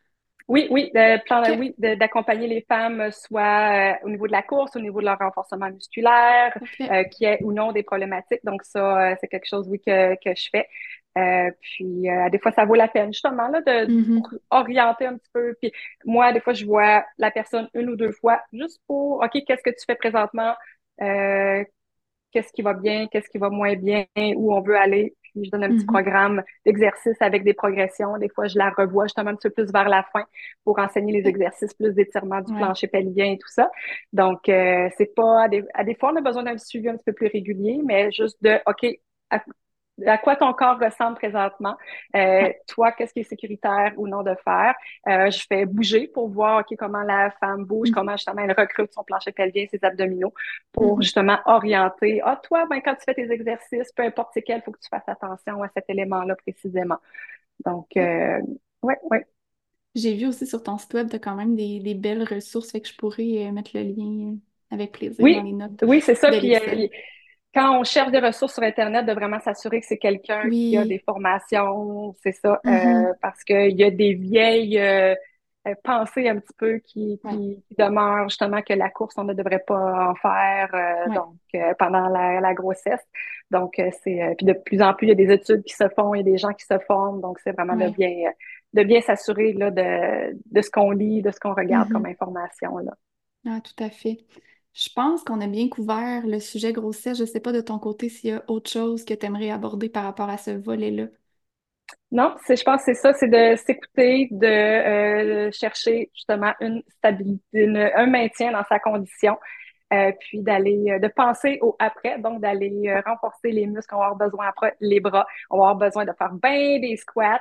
B: Oui, oui, de, plan,
A: OK,
B: oui, de- d'accompagner les femmes, euh, soit euh, au niveau de la course, au niveau de leur renforcement musculaire,
A: parfait.
B: euh, qui ait ou non des problématiques. Donc ça, euh, c'est quelque chose, oui, que, que je fais. Euh, puis, euh, des fois, ça vaut la peine, justement, là, de pour
A: Mhm.
B: orienter un petit peu. Puis moi, des fois, je vois la personne une ou deux fois, juste pour, OK, qu'est-ce que tu fais présentement? Euh, qu'est-ce qui va bien, qu'est-ce qui va moins bien, où on veut aller. Puis je donne un petit
A: Mhm.
B: programme d'exercice avec des progressions. Des fois, je la revois justement un petit peu plus vers la fin pour enseigner les
A: OK.
B: exercices plus d'étirement du
A: Ouais.
B: plancher pelvien et tout ça. Donc, euh, c'est pas, à des, à des fois, on a besoin d'un suivi un petit peu plus régulier, mais juste de, OK, à, à quoi ton corps ressemble présentement. Euh,
A: Ouais.
B: toi, qu'est-ce qui est sécuritaire ou non de faire. Euh, je fais bouger pour voir OK, comment la femme bouge,
A: Mhm.
B: comment justement elle recrute son plancher pelvien, ses abdominaux, pour
A: Mhm.
B: justement orienter. Ah, toi, ben, quand tu fais tes exercices, peu importe c'est quel, il faut que tu fasses attention à cet élément-là précisément. Donc,
A: OK.
B: euh, ouais, ouais.
A: J'ai vu aussi sur ton site web, tu as quand même des, des belles ressources, fait que je pourrais euh, mettre le lien euh, avec plaisir dans
B: Oui,
A: les notes
B: oui, c'est ça.
A: de
B: Puis,
A: l'épisode.
B: euh, quand on cherche des ressources sur Internet, de vraiment s'assurer que c'est quelqu'un qui a des
A: Oui.
B: formations, c'est ça, euh,
A: Mhm.
B: parce qu'il y a des vieilles euh, euh, pensées un petit peu qui,
A: Ouais.
B: qui, qui demeurent justement que la course, on ne devrait pas en faire euh,
A: Ouais.
B: donc euh, pendant la, la grossesse. Donc, euh, c'est euh, puis de plus en plus, il y a des études qui se font, il y a des gens qui se forment, donc c'est vraiment de
A: Ouais.
B: bien euh, de bien s'assurer là de, de ce qu'on lit, de ce qu'on regarde comme
A: Mhm.
B: information là.
A: Ah, tout à fait. Je pense qu'on a bien couvert le sujet grossesse. Je sais pas de ton côté s'il y a autre chose que tu aimerais aborder par rapport à ce volet-là.
B: Non, c'est, je pense que c'est ça, c'est de s'écouter, de euh, chercher justement une stabilité, une- un maintien dans sa condition, euh, puis d'aller, euh, de penser au après, donc d'aller euh, renforcer les muscles, on va avoir besoin après, les bras, on va avoir besoin de faire bien des squats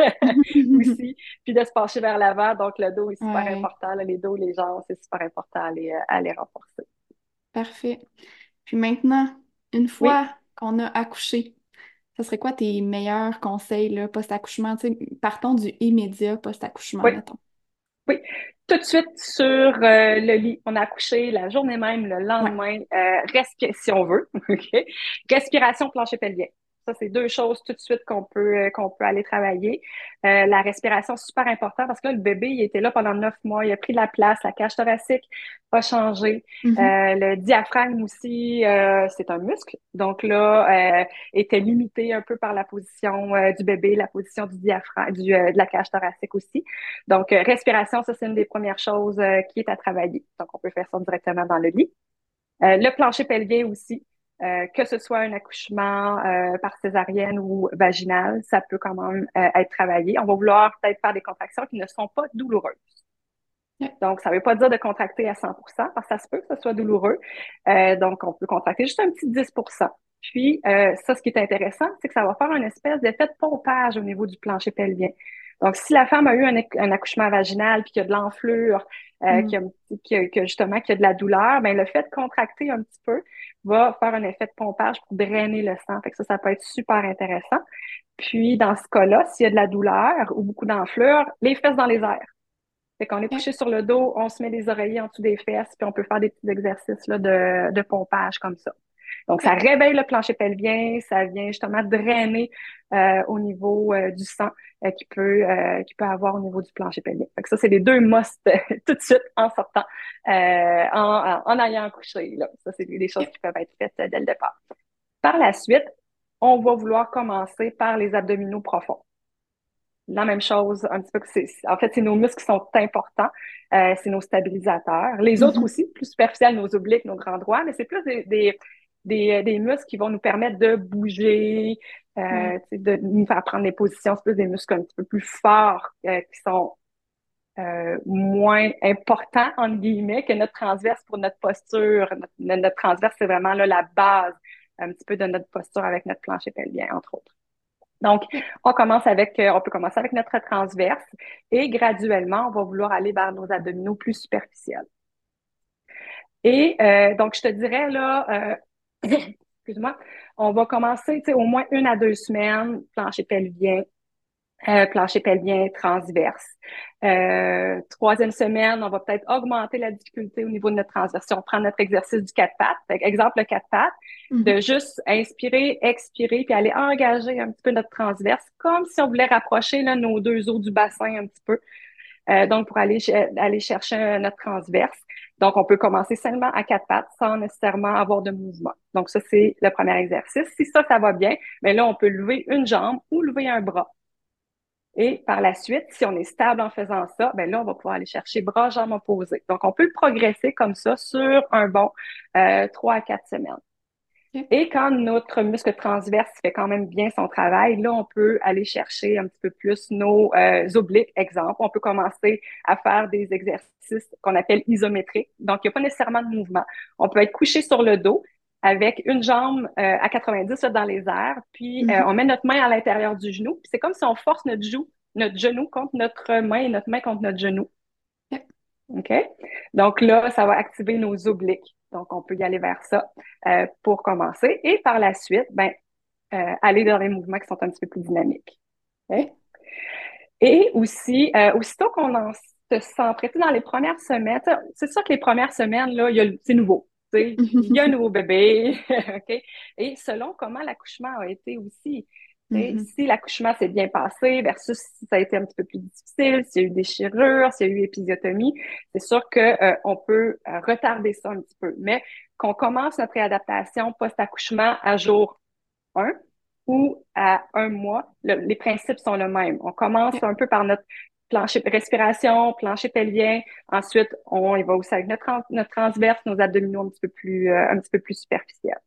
B: aussi, puis de se pencher vers l'avant, donc le dos est super
A: Ouais,
B: important, là, les dos, les jambes, c'est super important à les, euh, à les renforcer.
A: parfait. Puis maintenant, une
B: Oui,
A: fois qu'on a accouché, ce serait quoi tes meilleurs conseils là, post-accouchement? Tu sais, partons du immédiat post-accouchement,
B: oui.
A: mettons.
B: Oui, tout de suite sur euh, le lit. On a accouché la journée même, le
A: Ouais.
B: lendemain. Euh, respire, si on veut. OK? Respiration, plancher pelvien. Ça, c'est deux choses tout de suite qu'on peut euh, qu'on peut aller travailler. Euh, la respiration, super important parce que là, le bébé, il était là pendant neuf mois. Il a pris de la place. La cage thoracique a changé.
A: Mhm.
B: Euh, le diaphragme aussi, euh, c'est un muscle. Donc là, euh, était limité un peu par la position euh, du bébé, la position du diaphragme, du, euh, de la cage thoracique aussi. Donc, euh, respiration, ça, c'est une des premières choses euh, qui est à travailler. Donc, on peut faire ça directement dans le lit. Euh, le plancher pelvien aussi, euh, que ce soit un accouchement euh, par césarienne ou vaginal, ça peut quand même euh, être travaillé. On va vouloir peut-être faire des contractions qui ne sont pas douloureuses.
A: Ouais.
B: Donc, ça ne veut pas dire de contracter à cent pour cent parce que ça se peut que ce soit douloureux. Euh, donc, on peut contracter juste un petit dix pour cent. Puis, euh, ça, ce qui est intéressant, c'est que ça va faire une espèce d'effet de pompage au niveau du plancher pelvien. Donc, si la femme a eu un, un accouchement vaginal puis qu'il y a de l'enflure, euh, qu'il
A: Mm.
B: y a, qu'il y a- que justement qu'il y a de la douleur, ben le fait de contracter un petit peu va faire un effet de pompage pour drainer le sang. Fait que ça, ça peut être super intéressant. Puis, dans ce cas-là, s'il y a de la douleur ou beaucoup d'enflure, les fesses dans les airs. Fait qu'on est
A: Ouais.
B: couché sur le dos, on se met des oreillers en dessous des fesses, puis on peut faire des petits exercices là, de, de pompage comme ça. Donc, ça
A: Ouais.
B: réveille le plancher pelvien, ça vient justement drainer euh, au niveau euh, du sang euh, qui peut euh, qui peut avoir au niveau du plancher pelvien. Fait que ça, c'est les deux musts tout de suite en sortant, euh, en, en ayant accouché. Là. Ça, c'est des choses
A: Ok.
B: qui peuvent être faites euh, dès le départ. Par la suite, on va vouloir commencer par les abdominaux profonds. La même chose, un petit peu que c'est, en fait, c'est nos muscles qui sont importants, euh, c'est nos stabilisateurs. Les autres
A: Mhm.
B: aussi, plus superficiels, nos obliques, nos grands droits, mais c'est plus des, des, des, des muscles qui vont nous permettre de bouger, euh,
A: Ouais.
B: tu sais, de nous faire prendre des positions. C'est plus des muscles un petit peu plus forts, euh, qui sont euh, moins importants, entre guillemets, que notre transverse pour notre posture. Notre, notre transverse, c'est vraiment là, la base un petit peu de notre posture avec notre plancher pelvien, entre autres. Donc,
A: Ok.
B: on commence avec, euh, on peut commencer avec notre transverse et graduellement, on va vouloir aller vers nos abdominaux plus superficiels. Et euh, donc, je te dirais là, euh, excuse-moi, on va commencer, tu sais, au moins une à deux semaines, plancher pelvien, euh, plancher pelvien transverse. Euh, troisième semaine, on va peut-être augmenter la difficulté au niveau de notre transverse. Si on prend notre exercice du quatre pattes, fait, exemple le quatre pattes, de
A: Mhm.
B: juste inspirer, expirer, puis aller engager un petit peu notre transverse, comme si on voulait rapprocher là, nos deux os du bassin un petit peu. Euh, donc, pour aller, aller chercher notre transverse. Donc, on peut commencer seulement à quatre pattes sans nécessairement avoir de mouvement. Donc, ça, c'est le premier exercice. Si ça, ça va bien, mais là, on peut lever une jambe ou lever un bras. Et par la suite, si on est stable en faisant ça, ben là, on va pouvoir aller chercher bras, jambes opposées. Donc, on peut le progresser comme ça sur un bon euh, trois à quatre semaines.
A: Ok.
B: Et quand notre muscle transverse fait quand même bien son travail, là, on peut aller chercher un petit peu plus nos euh, obliques. Exemple, on peut commencer à faire des exercices qu'on appelle isométriques. Donc, il n'y a pas nécessairement de mouvement. On peut être couché sur le dos avec une jambe euh, à quatre-vingt-dix là, dans les airs, puis euh,
A: Mhm.
B: on met notre main à l'intérieur du genou. Puis c'est comme si on force notre genou, notre genou contre notre main et notre main contre notre genou.
A: Ok.
B: OK? Donc là, ça va activer nos obliques. Donc, on peut y aller vers ça euh, pour commencer. Et par la suite, ben, euh, aller dans les mouvements qui sont un petit peu plus dynamiques. OK?
A: Ok.
B: Et aussi, euh, aussitôt qu'on en se sent prêt, tu sais, dans les premières semaines, tu sais, c'est sûr que les premières semaines, là, il y a, le- c'est nouveau. Tu sais, il y a un nouveau bébé. OK? Et selon comment l'accouchement a été aussi. Tu sais,
A: Mhm.
B: si l'accouchement s'est bien passé versus si ça a été un petit peu plus difficile, s'il y a eu déchirure, s'il y a eu épisiotomie, c'est sûr que euh, on peut euh, retarder ça un petit peu. Mais qu'on commence notre réadaptation post-accouchement à jour un ou à un mois, le- les principes sont les mêmes. On commence
A: Ok.
B: un peu par notre plancher respiration, plancher pelvien. Ensuite, on y va aussi avec notre, trans- notre transverse, nos abdominaux un petit peu plus, euh, un petit peu plus superficiels.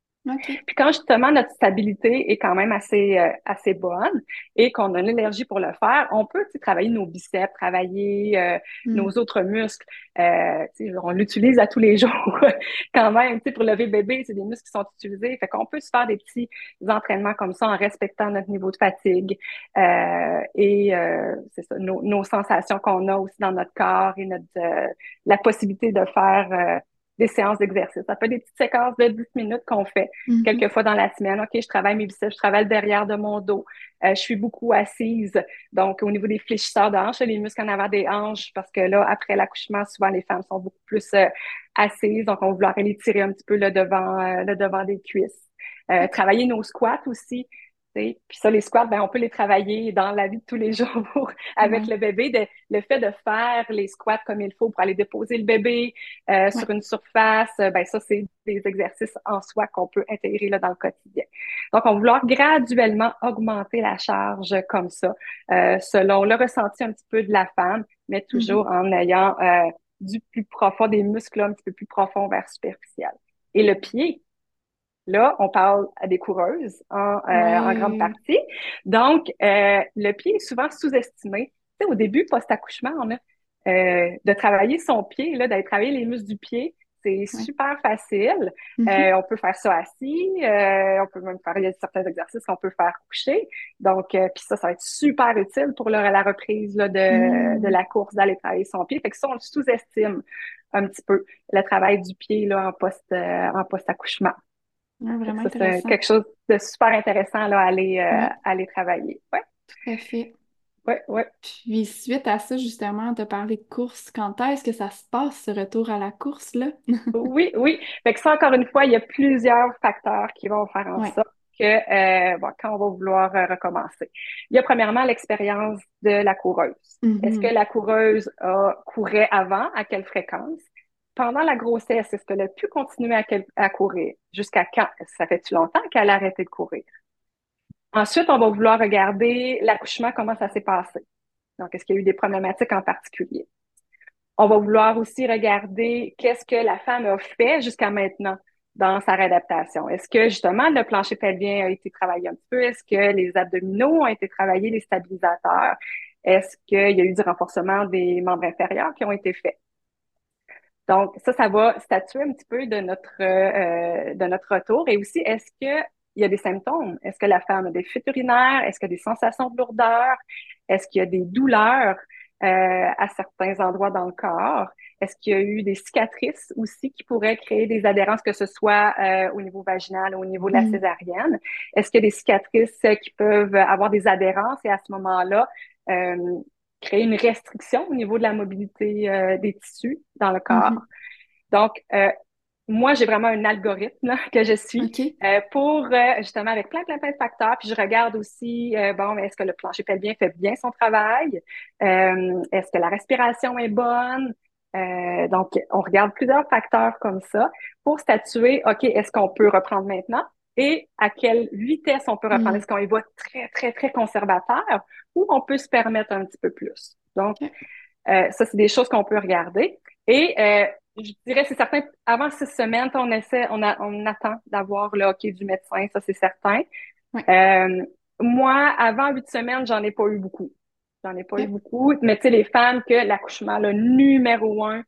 A: Ok.
B: Puis quand justement notre stabilité est quand même assez euh, assez bonne et qu'on a l'énergie pour le faire, on peut tu sais, travailler nos biceps, travailler euh, nos
A: Mm.
B: autres muscles. Euh, tu sais, on l'utilise à tous les jours quand même. Tu sais, pour lever bébé, c'est des muscles qui sont utilisés. Fait qu'on peut se faire des petits entraînements comme ça en respectant notre niveau de fatigue euh, et euh, c'est ça, nos, nos sensations qu'on a aussi dans notre corps et notre euh, la possibilité de faire euh, des séances d'exercice. Ça peut être des petites séquences de dix minutes qu'on fait quelques
A: Mhm.
B: fois dans la semaine. OK, je travaille mes biceps, je travaille le derrière de mon dos. Euh, je suis beaucoup assise. Donc, au niveau des fléchisseurs de hanches, les muscles en avant des hanches, parce que là, après l'accouchement, souvent, les femmes sont beaucoup plus euh, assises. Donc, on va vouloir aller tirer un petit peu le devant, euh, le devant des cuisses. Euh,
A: Ok.
B: travailler nos squats aussi. T'sais. Puis ça, les squats, ben, on peut les travailler dans la vie de tous les jours avec
A: Ouais.
B: le bébé. De, le fait de faire les squats comme il faut pour aller déposer le bébé euh,
A: Ouais.
B: sur une surface, euh, ben ça, c'est des exercices en soi qu'on peut intégrer là, dans le quotidien. Donc, on va vouloir graduellement augmenter la charge comme ça, euh, selon le ressenti un petit peu de la femme, mais
A: Mhm.
B: toujours en ayant euh, du plus profond, des muscles là, un petit peu plus profonds vers superficiel. Et le pied, là, on parle à des coureuses en, euh, en grande
A: Ouais.
B: partie. Donc, euh, le pied est souvent sous-estimé. Tu sais, au début, post-accouchement, on a euh, de travailler son pied, là, d'aller travailler les muscles du pied. C'est
A: Ouais.
B: super facile. Euh,
A: Mhm.
B: on peut faire ça assis. Euh, on peut même faire, il y a certains exercices qu'on peut faire coucher. Donc, euh, puis ça, ça va être super utile pour le- la reprise là, de, de
A: Mm.
B: la course, d'aller travailler son pied. Fait que ça, on le sous-estime un petit peu, le travail du pied là, en post, euh, en post-accouchement.
A: Ouais,
B: Fait que
A: vraiment
B: ça, c'est
A: intéressant.
B: quelque chose de super intéressant là, à aller, euh,
A: Oui,
B: à aller travailler. Ouais,
A: tout à fait.
B: ouais, ouais.
A: Puis suite à ça, justement, de parler de course, quand est-ce que ça se passe, ce retour à la course, là?
B: Oui, oui. Fait que ça, encore une fois, il y a plusieurs facteurs qui vont faire en
A: Ouais.
B: sorte que euh, bon, quand on va vouloir euh, recommencer. Il y a premièrement l'expérience de la coureuse. Est-ce que
A: Mhm.
B: la coureuse a courait avant? À quelle fréquence? Pendant la grossesse, est-ce qu'elle a pu continuer à, quel- à courir? Jusqu'à quand? Ça fait-tu longtemps qu'elle a arrêté de courir? Ensuite, on va vouloir regarder l'accouchement, comment ça s'est passé. Donc, est-ce qu'il y a eu des problématiques en particulier? On va vouloir aussi regarder qu'est-ce que la femme a fait jusqu'à maintenant dans sa réadaptation. Est-ce que justement le plancher pelvien a été travaillé un petit peu? Est-ce que les abdominaux ont été travaillés, les stabilisateurs? Est-ce qu'il y a eu du renforcement des membres inférieurs qui ont été faits? Donc, ça, ça va statuer un petit peu de notre, euh, de notre retour. Et aussi, est-ce que il y a des symptômes? Est-ce que la femme a des fuites urinaires? Est-ce qu'il y a des sensations de lourdeur? Est-ce qu'il y a des douleurs euh, à certains endroits dans le corps? Est-ce qu'il y a eu des cicatrices aussi qui pourraient créer des adhérences, que ce soit euh, au niveau vaginal ou au niveau de la
A: Mm.
B: césarienne? Est-ce qu'il y a des cicatrices qui peuvent avoir des adhérences et à ce moment-là, euh, créer une restriction au niveau de la mobilité euh, des tissus dans le corps?
A: Mhm.
B: Donc, euh, moi, j'ai vraiment un algorithme là, que je suis
A: OK.
B: euh, pour euh, justement avec plein, plein, plein de facteurs. Puis je regarde aussi, euh, bon, est-ce que le plancher pelvien fait bien son travail? Euh, est-ce que la respiration est bonne? Euh, donc, on regarde plusieurs facteurs comme ça pour statuer, OK, est-ce qu'on peut reprendre maintenant? Et à quelle vitesse on peut reprendre?
A: Hmm.
B: Est-ce qu'on y va très, très, très conservateur ou on peut se permettre un petit peu plus? Donc,
A: OK.
B: euh, ça, c'est des choses qu'on peut regarder. Et euh, je dirais, c'est certain, avant six semaines, on essaie, on, a, on attend d'avoir le hockey du médecin, ça c'est certain.
A: Ouais.
B: Euh, moi, avant huit semaines, j'en ai pas eu beaucoup. J'en ai pas eu
A: OK.
B: beaucoup. Mais tu sais, les femmes que l'accouchement, le numéro un,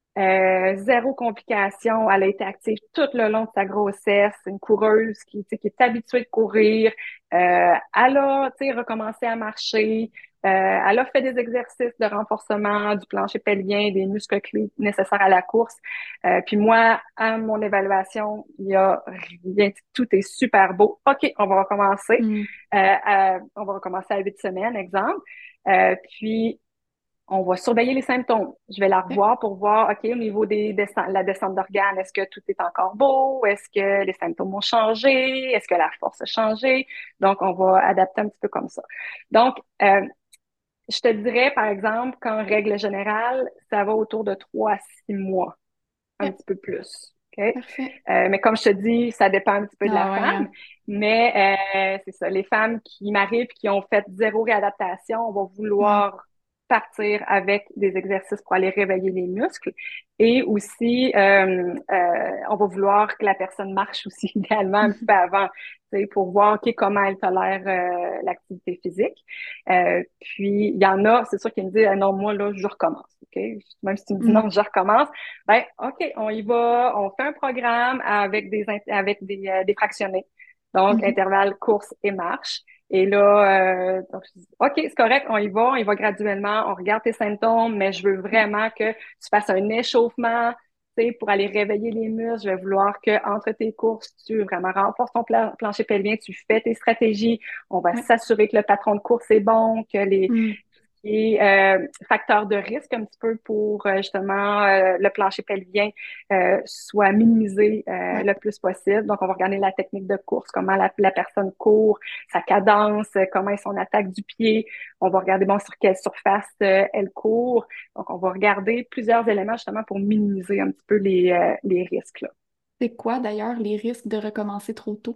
B: euh, zéro complication. Elle a été active tout le long de sa grossesse. Une coureuse qui, tu sais, qui est habituée de courir. Euh, elle a, tu sais, recommencé à marcher. Euh, elle a fait des exercices de renforcement du plancher pelvien, des muscles clés nécessaires à la course. Euh, puis moi, à mon évaluation, il y a rien, tout est super beau. OK, on va recommencer.
A: Hmm.
B: Euh, à- on va recommencer à huit semaines, exemple. Euh, puis on va surveiller les symptômes. Je vais la
A: OK.
B: revoir pour voir, OK, au niveau des descentes, la descente d'organes, est-ce que tout est encore beau? Est-ce que les symptômes ont changé? Est-ce que la force a changé? Donc, on va adapter un petit peu comme ça. Donc, euh, je te dirais, par exemple, qu'en règle générale, ça va autour de trois à six mois, un
A: OK.
B: petit peu plus. OK?
A: Parfait.
B: Euh, mais comme je te dis, ça dépend un petit peu de la
A: Ah ouais,
B: femme.
A: hein.
B: Mais euh, c'est ça, les femmes qui m'arrivent qui ont fait zéro réadaptation, on va
A: Hmm.
B: vouloir partir avec des exercices pour aller réveiller les muscles. Et aussi, euh, euh, on va vouloir que la personne marche aussi idéalement un petit peu avant, tu sais, pour voir ok, comment elle tolère euh, l'activité physique. Euh, puis, il y en a, c'est sûr qui me disent, ah non, moi, là, je recommence. OK? Même si tu me dis
A: Hmm.
B: non, je recommence, ben, OK, on y va, on fait un programme avec des, avec des, euh, des fractionnés. Donc,
A: Mhm.
B: intervalle, course et marche. Et là, euh, donc, je dis, OK, c'est correct, on y va, on y va graduellement, on regarde tes symptômes, mais je veux
A: Ouais.
B: vraiment que tu fasses un échauffement, tu sais, pour aller réveiller les muscles. Je vais vouloir que entre tes courses, tu vraiment renforces ton plan- plancher pelvien, tu fais tes stratégies. On va
A: Ouais.
B: s'assurer que le patron de course est bon, que les,
A: Hmm.
B: et euh, facteur de risque un petit peu pour euh, justement euh, le plancher pelvien euh, soit minimisé euh,
A: Ouais.
B: le plus possible. Donc, on va regarder la technique de course, comment la, la personne court, sa cadence, euh, comment est son attaque du pied. On va regarder bon sur quelle surface euh, elle court. Donc, on va regarder plusieurs éléments justement pour minimiser un petit peu les, euh, les risques là.
A: C'est quoi d'ailleurs les risques de recommencer trop tôt?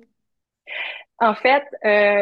B: En fait, euh,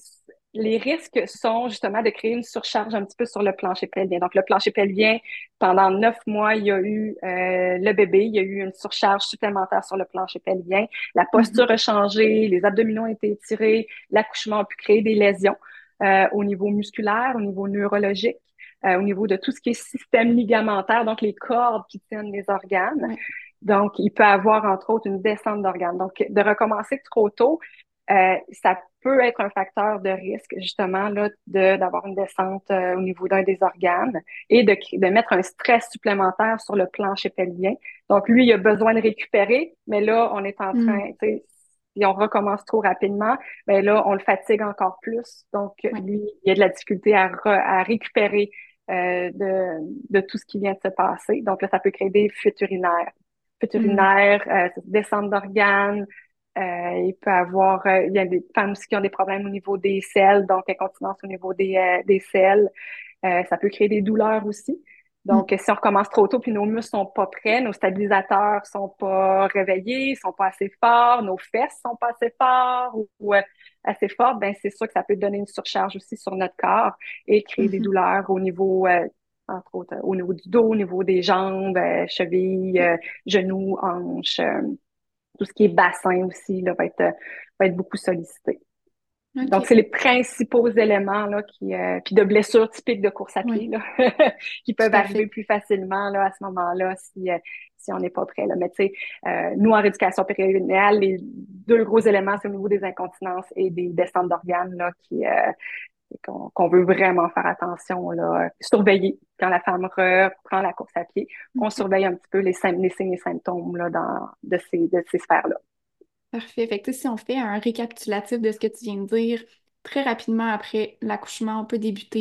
B: les risques sont justement de créer une surcharge un petit peu sur le plancher pelvien. Donc, le plancher pelvien, pendant neuf mois, il y a eu euh, le bébé, il y a eu une surcharge supplémentaire sur le plancher pelvien. La
A: Mhm.
B: posture a changé, les abdominaux ont été étirés, l'accouchement a pu créer des lésions euh, au niveau musculaire, au niveau neurologique, euh, au niveau de tout ce qui est système ligamentaire, donc les cordes qui tiennent les organes.
A: Ouais.
B: Donc, il peut avoir, entre autres, une descente d'organes. Donc, de recommencer trop tôt, euh, ça peut être un facteur de risque, justement, là, de, d'avoir une descente euh, au niveau d'un des organes et de, de mettre un stress supplémentaire sur le plancher pelvien. Donc, lui, il a besoin de récupérer, mais là, on est en
A: Hmm.
B: train, tu sais, si on recommence trop rapidement, ben là, on le fatigue encore plus. Donc,
A: Ouais.
B: lui, il a de la difficulté à, re, à récupérer euh, de, de tout ce qui vient de se passer. Donc, là, ça peut créer des fuites urinaires. Fuites
A: Hmm.
B: urinaires, euh, descente d'organes, euh, il peut avoir, euh, il y a des femmes aussi qui ont des problèmes au niveau des selles, donc incontinence au niveau des, euh, des selles. Euh, ça peut créer des douleurs aussi.
A: Hmm.
B: Donc, si on recommence trop tôt puis nos muscles sont pas prêts, nos stabilisateurs sont pas réveillés, sont pas assez forts, nos fesses sont pas assez forts ou, ou, euh, assez fortes, ben c'est sûr que ça peut donner une surcharge aussi sur notre corps et créer des
A: Mhm.
B: douleurs au niveau, euh, entre autres, au niveau du dos, au niveau des jambes, euh, chevilles,
A: OK.
B: euh, genoux, hanches. Euh, tout ce qui est bassin aussi là, va être, euh, va être beaucoup sollicité. Donc,
A: OK.
B: c'est les principaux éléments là, qui, euh, puis de blessures typiques de course à pied
A: Oui,
B: là, qui
A: tout
B: peuvent
A: à
B: arriver
A: fait.
B: plus facilement là, à ce moment-là si, euh, si on n'est pas prêt. Là. Mais tu sais, euh, nous, en rééducation périnéale, les deux gros éléments, c'est au niveau des incontinences et des descentes d'organes là, qui, euh, qu'on qu'on veut vraiment faire attention, là, surveiller quand la femme reprend la course à pied. On
A: OK.
B: surveille un petit peu les, les signes et symptômes là, dans, de ces, de ces sphères-là.
A: Parfait. Fait que, tu sais, si on fait un récapitulatif de ce que tu viens de dire, très rapidement après l'accouchement, on peut débuter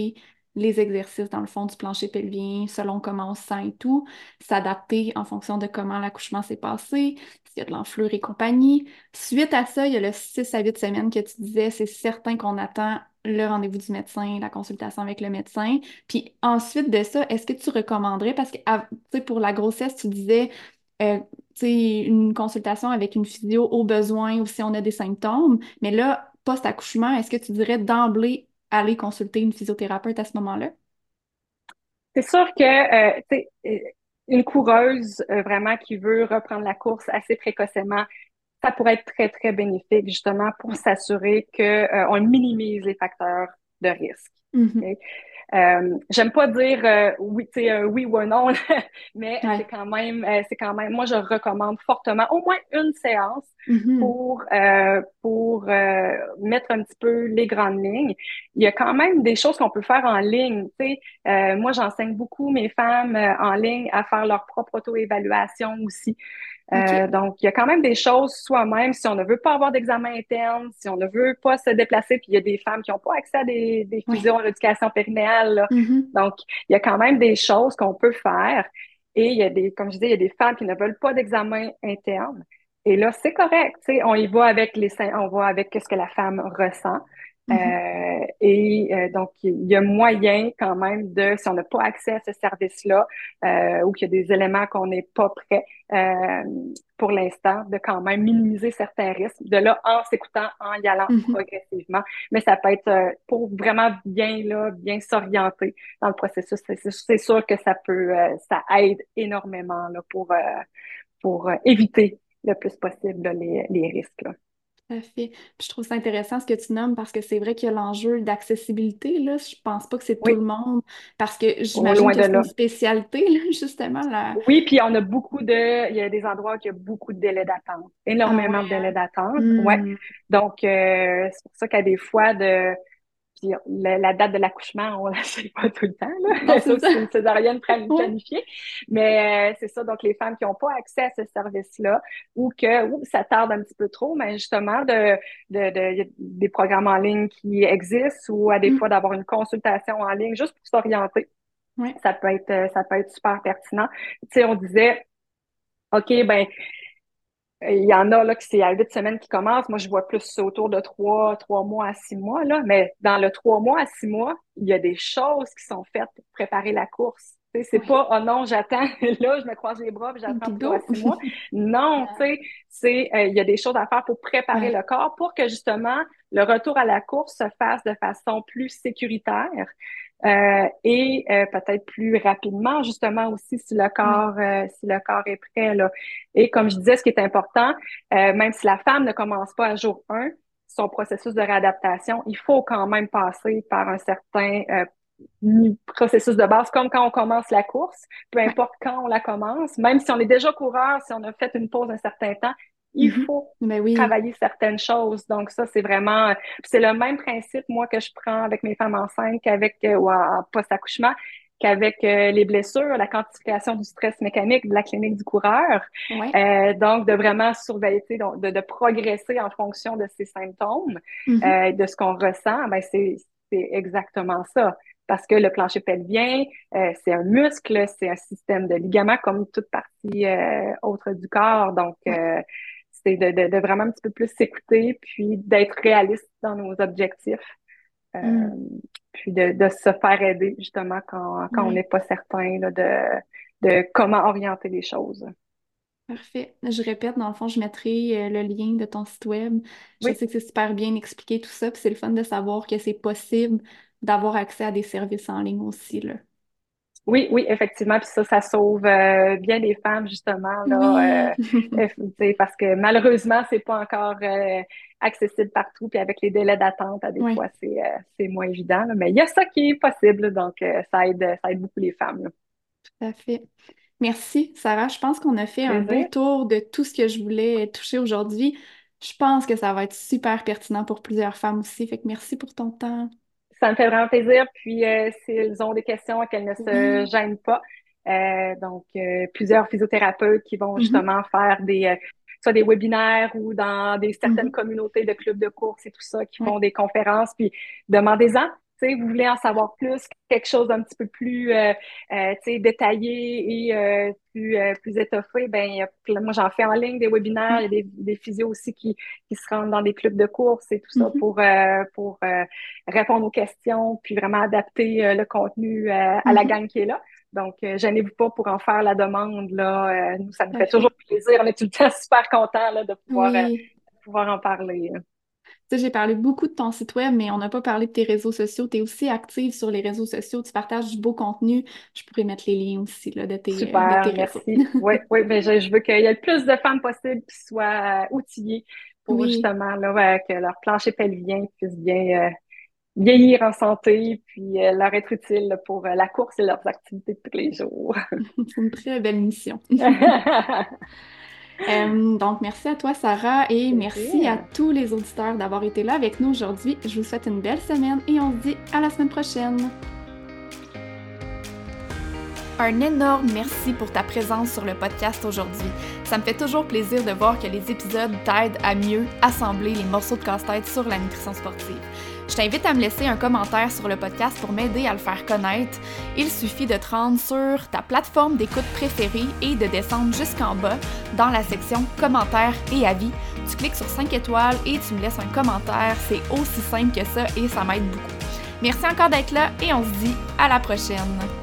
A: les exercices dans le fond du plancher pelvien selon comment on se sent et tout, s'adapter en fonction de comment l'accouchement s'est passé, s'il y a de l'enflure et compagnie. Suite à ça, il y a le six à huit semaines que tu disais, c'est certain qu'on attend le rendez-vous du médecin, la consultation avec le médecin. Puis ensuite de ça, est-ce que tu recommanderais, parce que ah, tu sais, pour la grossesse, tu disais euh, tu sais, une consultation avec une physio au besoin ou si on a des symptômes, mais là, post-accouchement, est-ce que tu dirais d'emblée aller consulter une physiothérapeute à ce moment-là?
B: C'est sûr que euh, tu sais, euh, une coureuse euh, vraiment qui veut reprendre la course assez précocement, ça pourrait être très, très bénéfique justement pour
A: Oui.
B: s'assurer que euh, on minimise les facteurs de risque.
A: Mhm.
B: OK? Euh, j'aime pas dire euh, oui, tu sais, un oui ou un non, mais c'est
A: Ouais.
B: quand même, euh, c'est quand même, moi je recommande fortement au moins une séance
A: Mhm.
B: pour euh, pour euh, mettre un petit peu les grandes lignes. Il y a quand même des choses qu'on peut faire en ligne. Tu sais, euh, moi j'enseigne beaucoup mes femmes euh, en ligne à faire leur propre auto-évaluation aussi. Euh,
A: OK.
B: donc, il y a quand même des choses soi-même, si on ne veut pas avoir d'examen interne, si on ne veut pas se déplacer, puis il y a des femmes qui n'ont pas accès à des, des
A: Oui.
B: physios en éducation périnéale, là.
A: Mhm.
B: Donc, il y a quand même des choses qu'on peut faire. Et il y a des, comme je disais, il y a des femmes qui ne veulent pas d'examen interne. Et là, c'est correct, tu sais, on y va avec les, on va avec ce que la femme ressent.
A: Mhm.
B: Euh, et euh, donc, il y a moyen quand même de, si on n'a pas accès à ce service-là, euh, ou qu'il y a des éléments qu'on n'est pas prêt euh, pour l'instant, de quand même minimiser certains risques. De là, en s'écoutant, en y allant
A: Mhm.
B: progressivement. Mais ça peut être euh, pour vraiment bien là, bien s'orienter dans le processus. C'est, c'est sûr que ça peut, euh, ça aide énormément là, pour, euh, pour euh, éviter le plus possible là, les, les risques. Là.
A: Tout à fait. Puis je trouve ça intéressant ce que tu nommes parce que c'est vrai qu'il y a l'enjeu d'accessibilité, là. Je pense pas que c'est tout
B: Oui,
A: le monde parce que
B: au
A: j'imagine
B: loin
A: que
B: de
A: c'est une
B: là.
A: spécialité, là, justement, là.
B: Oui, puis on a beaucoup de, il y a des endroits où il y a beaucoup de délais d'attente,
A: Ah ouais,
B: énormément de délais
A: hein?
B: d'attente. Ouais.
A: Hmm.
B: Donc, euh, c'est pour ça qu'à des fois de, puis la, la date de l'accouchement, on la sait pas tout le temps,
A: Non,
B: là,
A: c'est
B: sauf si
A: ça.
B: c'est une césarienne plan-
A: Ouais.
B: planifiée. Mais euh, c'est ça, donc les femmes qui n'ont pas accès à ce service-là ou que oups, ça tarde un petit peu trop, mais justement, de, de, de, y a des programmes en ligne qui existent ou à des fois
A: Hmm.
B: d'avoir une consultation en ligne juste pour s'orienter.
A: Ouais.
B: Ça peut être, euh, ça peut être super pertinent. Tu sais, on disait, OK, ben, il y en a là qui c'est à huit semaines qui commencent. Moi, je vois plus autour de trois, trois mois à six mois, là. Mais dans le trois mois à six mois, il y a des choses qui sont faites pour préparer la course. Tu sais, c'est
A: Ouais.
B: pas, oh non, j'attends, là, je me croise les bras puis j'attends
A: Puis
B: trois à
A: go.
B: six mois. Non, tu sais, c'est, euh, il y a des choses à faire pour préparer
A: Ouais.
B: le corps pour que justement le retour à la course se fasse de façon plus sécuritaire. Euh, et euh, peut-être plus rapidement, justement aussi si le
A: Ouais.
B: corps, euh, si le corps est prêt là. Et comme je disais, ce qui est important, euh, même si la femme ne commence pas à jour un, son processus de réadaptation, il faut quand même passer par un certain euh, processus de base, comme quand on commence la course, peu
A: Ouais.
B: importe quand on la commence, même si on est déjà coureur, si on a fait une pause un certain temps, il
A: Mhm.
B: faut
A: Ben oui.
B: travailler certaines choses. Donc ça, c'est vraiment, c'est le même principe, moi, que je prends avec mes femmes enceintes qu'avec, euh, ou en post-accouchement, qu'avec euh, les blessures, la quantification du stress mécanique de la clinique du coureur.
A: Ouais.
B: Euh, donc, de vraiment surveiller, donc, de, de progresser en fonction de ces symptômes,
A: Mhm.
B: euh, de ce qu'on ressent, ben c'est, c'est exactement ça. Parce que le plancher pelvien, euh, c'est un muscle, c'est un système de ligaments comme toute partie euh, autre du corps. Donc,
A: Ouais.
B: euh, c'est de, de, de vraiment un petit peu plus s'écouter, puis d'être réaliste dans nos objectifs, euh,
A: Hmm.
B: puis de, de se faire aider justement quand, quand on
A: Ouais.
B: n'est pas certain là, de, de comment orienter les choses.
A: Parfait. Je répète, dans le fond, je mettrai euh, le lien de ton site web. Je
B: Oui,
A: sais que c'est super bien expliqué tout ça, puis c'est le fun de savoir que c'est possible d'avoir accès à des services en ligne aussi, là.
B: oui, oui, effectivement. Puis ça, ça sauve euh, bien des femmes, justement, là,
A: Oui.
B: euh, tu sais, parce que malheureusement, c'est pas encore euh, accessible partout. Puis avec les délais d'attente, à des
A: Oui,
B: fois, c'est euh, c'est moins évident. Là. Mais il y a ça qui est possible, donc euh, ça aide, ça aide beaucoup les femmes. Là.
A: tout à fait. Merci, Sarah. Je pense qu'on a fait un beau
B: Plaisir.
A: tour de tout ce que je voulais toucher aujourd'hui. Je pense que ça va être super pertinent pour plusieurs femmes aussi. Fait que merci pour ton temps.
B: Ça me fait vraiment plaisir. Puis, euh, s'ils ont des questions, qu'elles ne se
A: Oui.
B: gênent pas. Euh, donc, euh, plusieurs physiothérapeutes qui vont
A: Mhm.
B: justement faire des, euh, soit des webinaires ou dans des certaines
A: Mhm.
B: communautés de clubs de course et tout ça, qui
A: Oui.
B: font des conférences. Puis, demandez-en. tu sais, vous voulez en savoir plus, quelque chose d'un petit peu plus, euh, euh, tu sais, détaillé et euh, plus, euh, plus étoffé, ben, il y a plein- moi, j'en fais en ligne des webinaires, il y a des, des physios aussi qui, qui se rendent dans des clubs de course et tout ça
A: Mhm.
B: pour, euh, pour euh, répondre aux questions, puis vraiment adapter euh, le contenu euh, à la
A: Mhm.
B: gang qui est là. Donc, euh, gênez-vous pas pour en faire la demande, là. Euh, nous, ça nous fait toujours
A: Parfait.
B: plaisir. On est tout le temps super contents, là, de pouvoir, euh,
A: Oui.
B: pouvoir en parler.
A: Tu sais, j'ai parlé beaucoup de ton site web, mais on n'a pas parlé de tes réseaux sociaux. Tu es aussi active sur les réseaux sociaux, tu partages du beau contenu. Je pourrais mettre les liens aussi là, de tes, euh, de tes
B: Super,
A: réseaux.
B: merci. Oui, oui, mais je, je veux qu'il y ait le plus de femmes possible qui soient euh, outillées pour
A: Oui,
B: justement là, ouais, que leur plancher pelvien puisse bien euh, vieillir en santé, puis euh, leur être utile là, pour euh, la course et leurs activités de tous les jours.
A: c'est une très belle mission. Euh, donc, merci à toi, Sarah, et merci à
B: Plaisir.
A: tous les auditeurs d'avoir été là avec nous aujourd'hui. Je vous souhaite une belle semaine et on se dit à la semaine prochaine. Un énorme merci pour ta présence sur le podcast aujourd'hui. Ça me fait toujours plaisir de voir que les épisodes t'aident à mieux assembler les morceaux de casse-tête sur la nutrition sportive. Je t'invite à me laisser un commentaire sur le podcast pour m'aider à le faire connaître. Il suffit de te rendre sur ta plateforme d'écoute préférée et de descendre jusqu'en bas dans la section commentaires et avis. Tu cliques sur cinq étoiles et tu me laisses un commentaire. C'est aussi simple que ça et ça m'aide beaucoup. Merci encore d'être là et on se dit à la prochaine.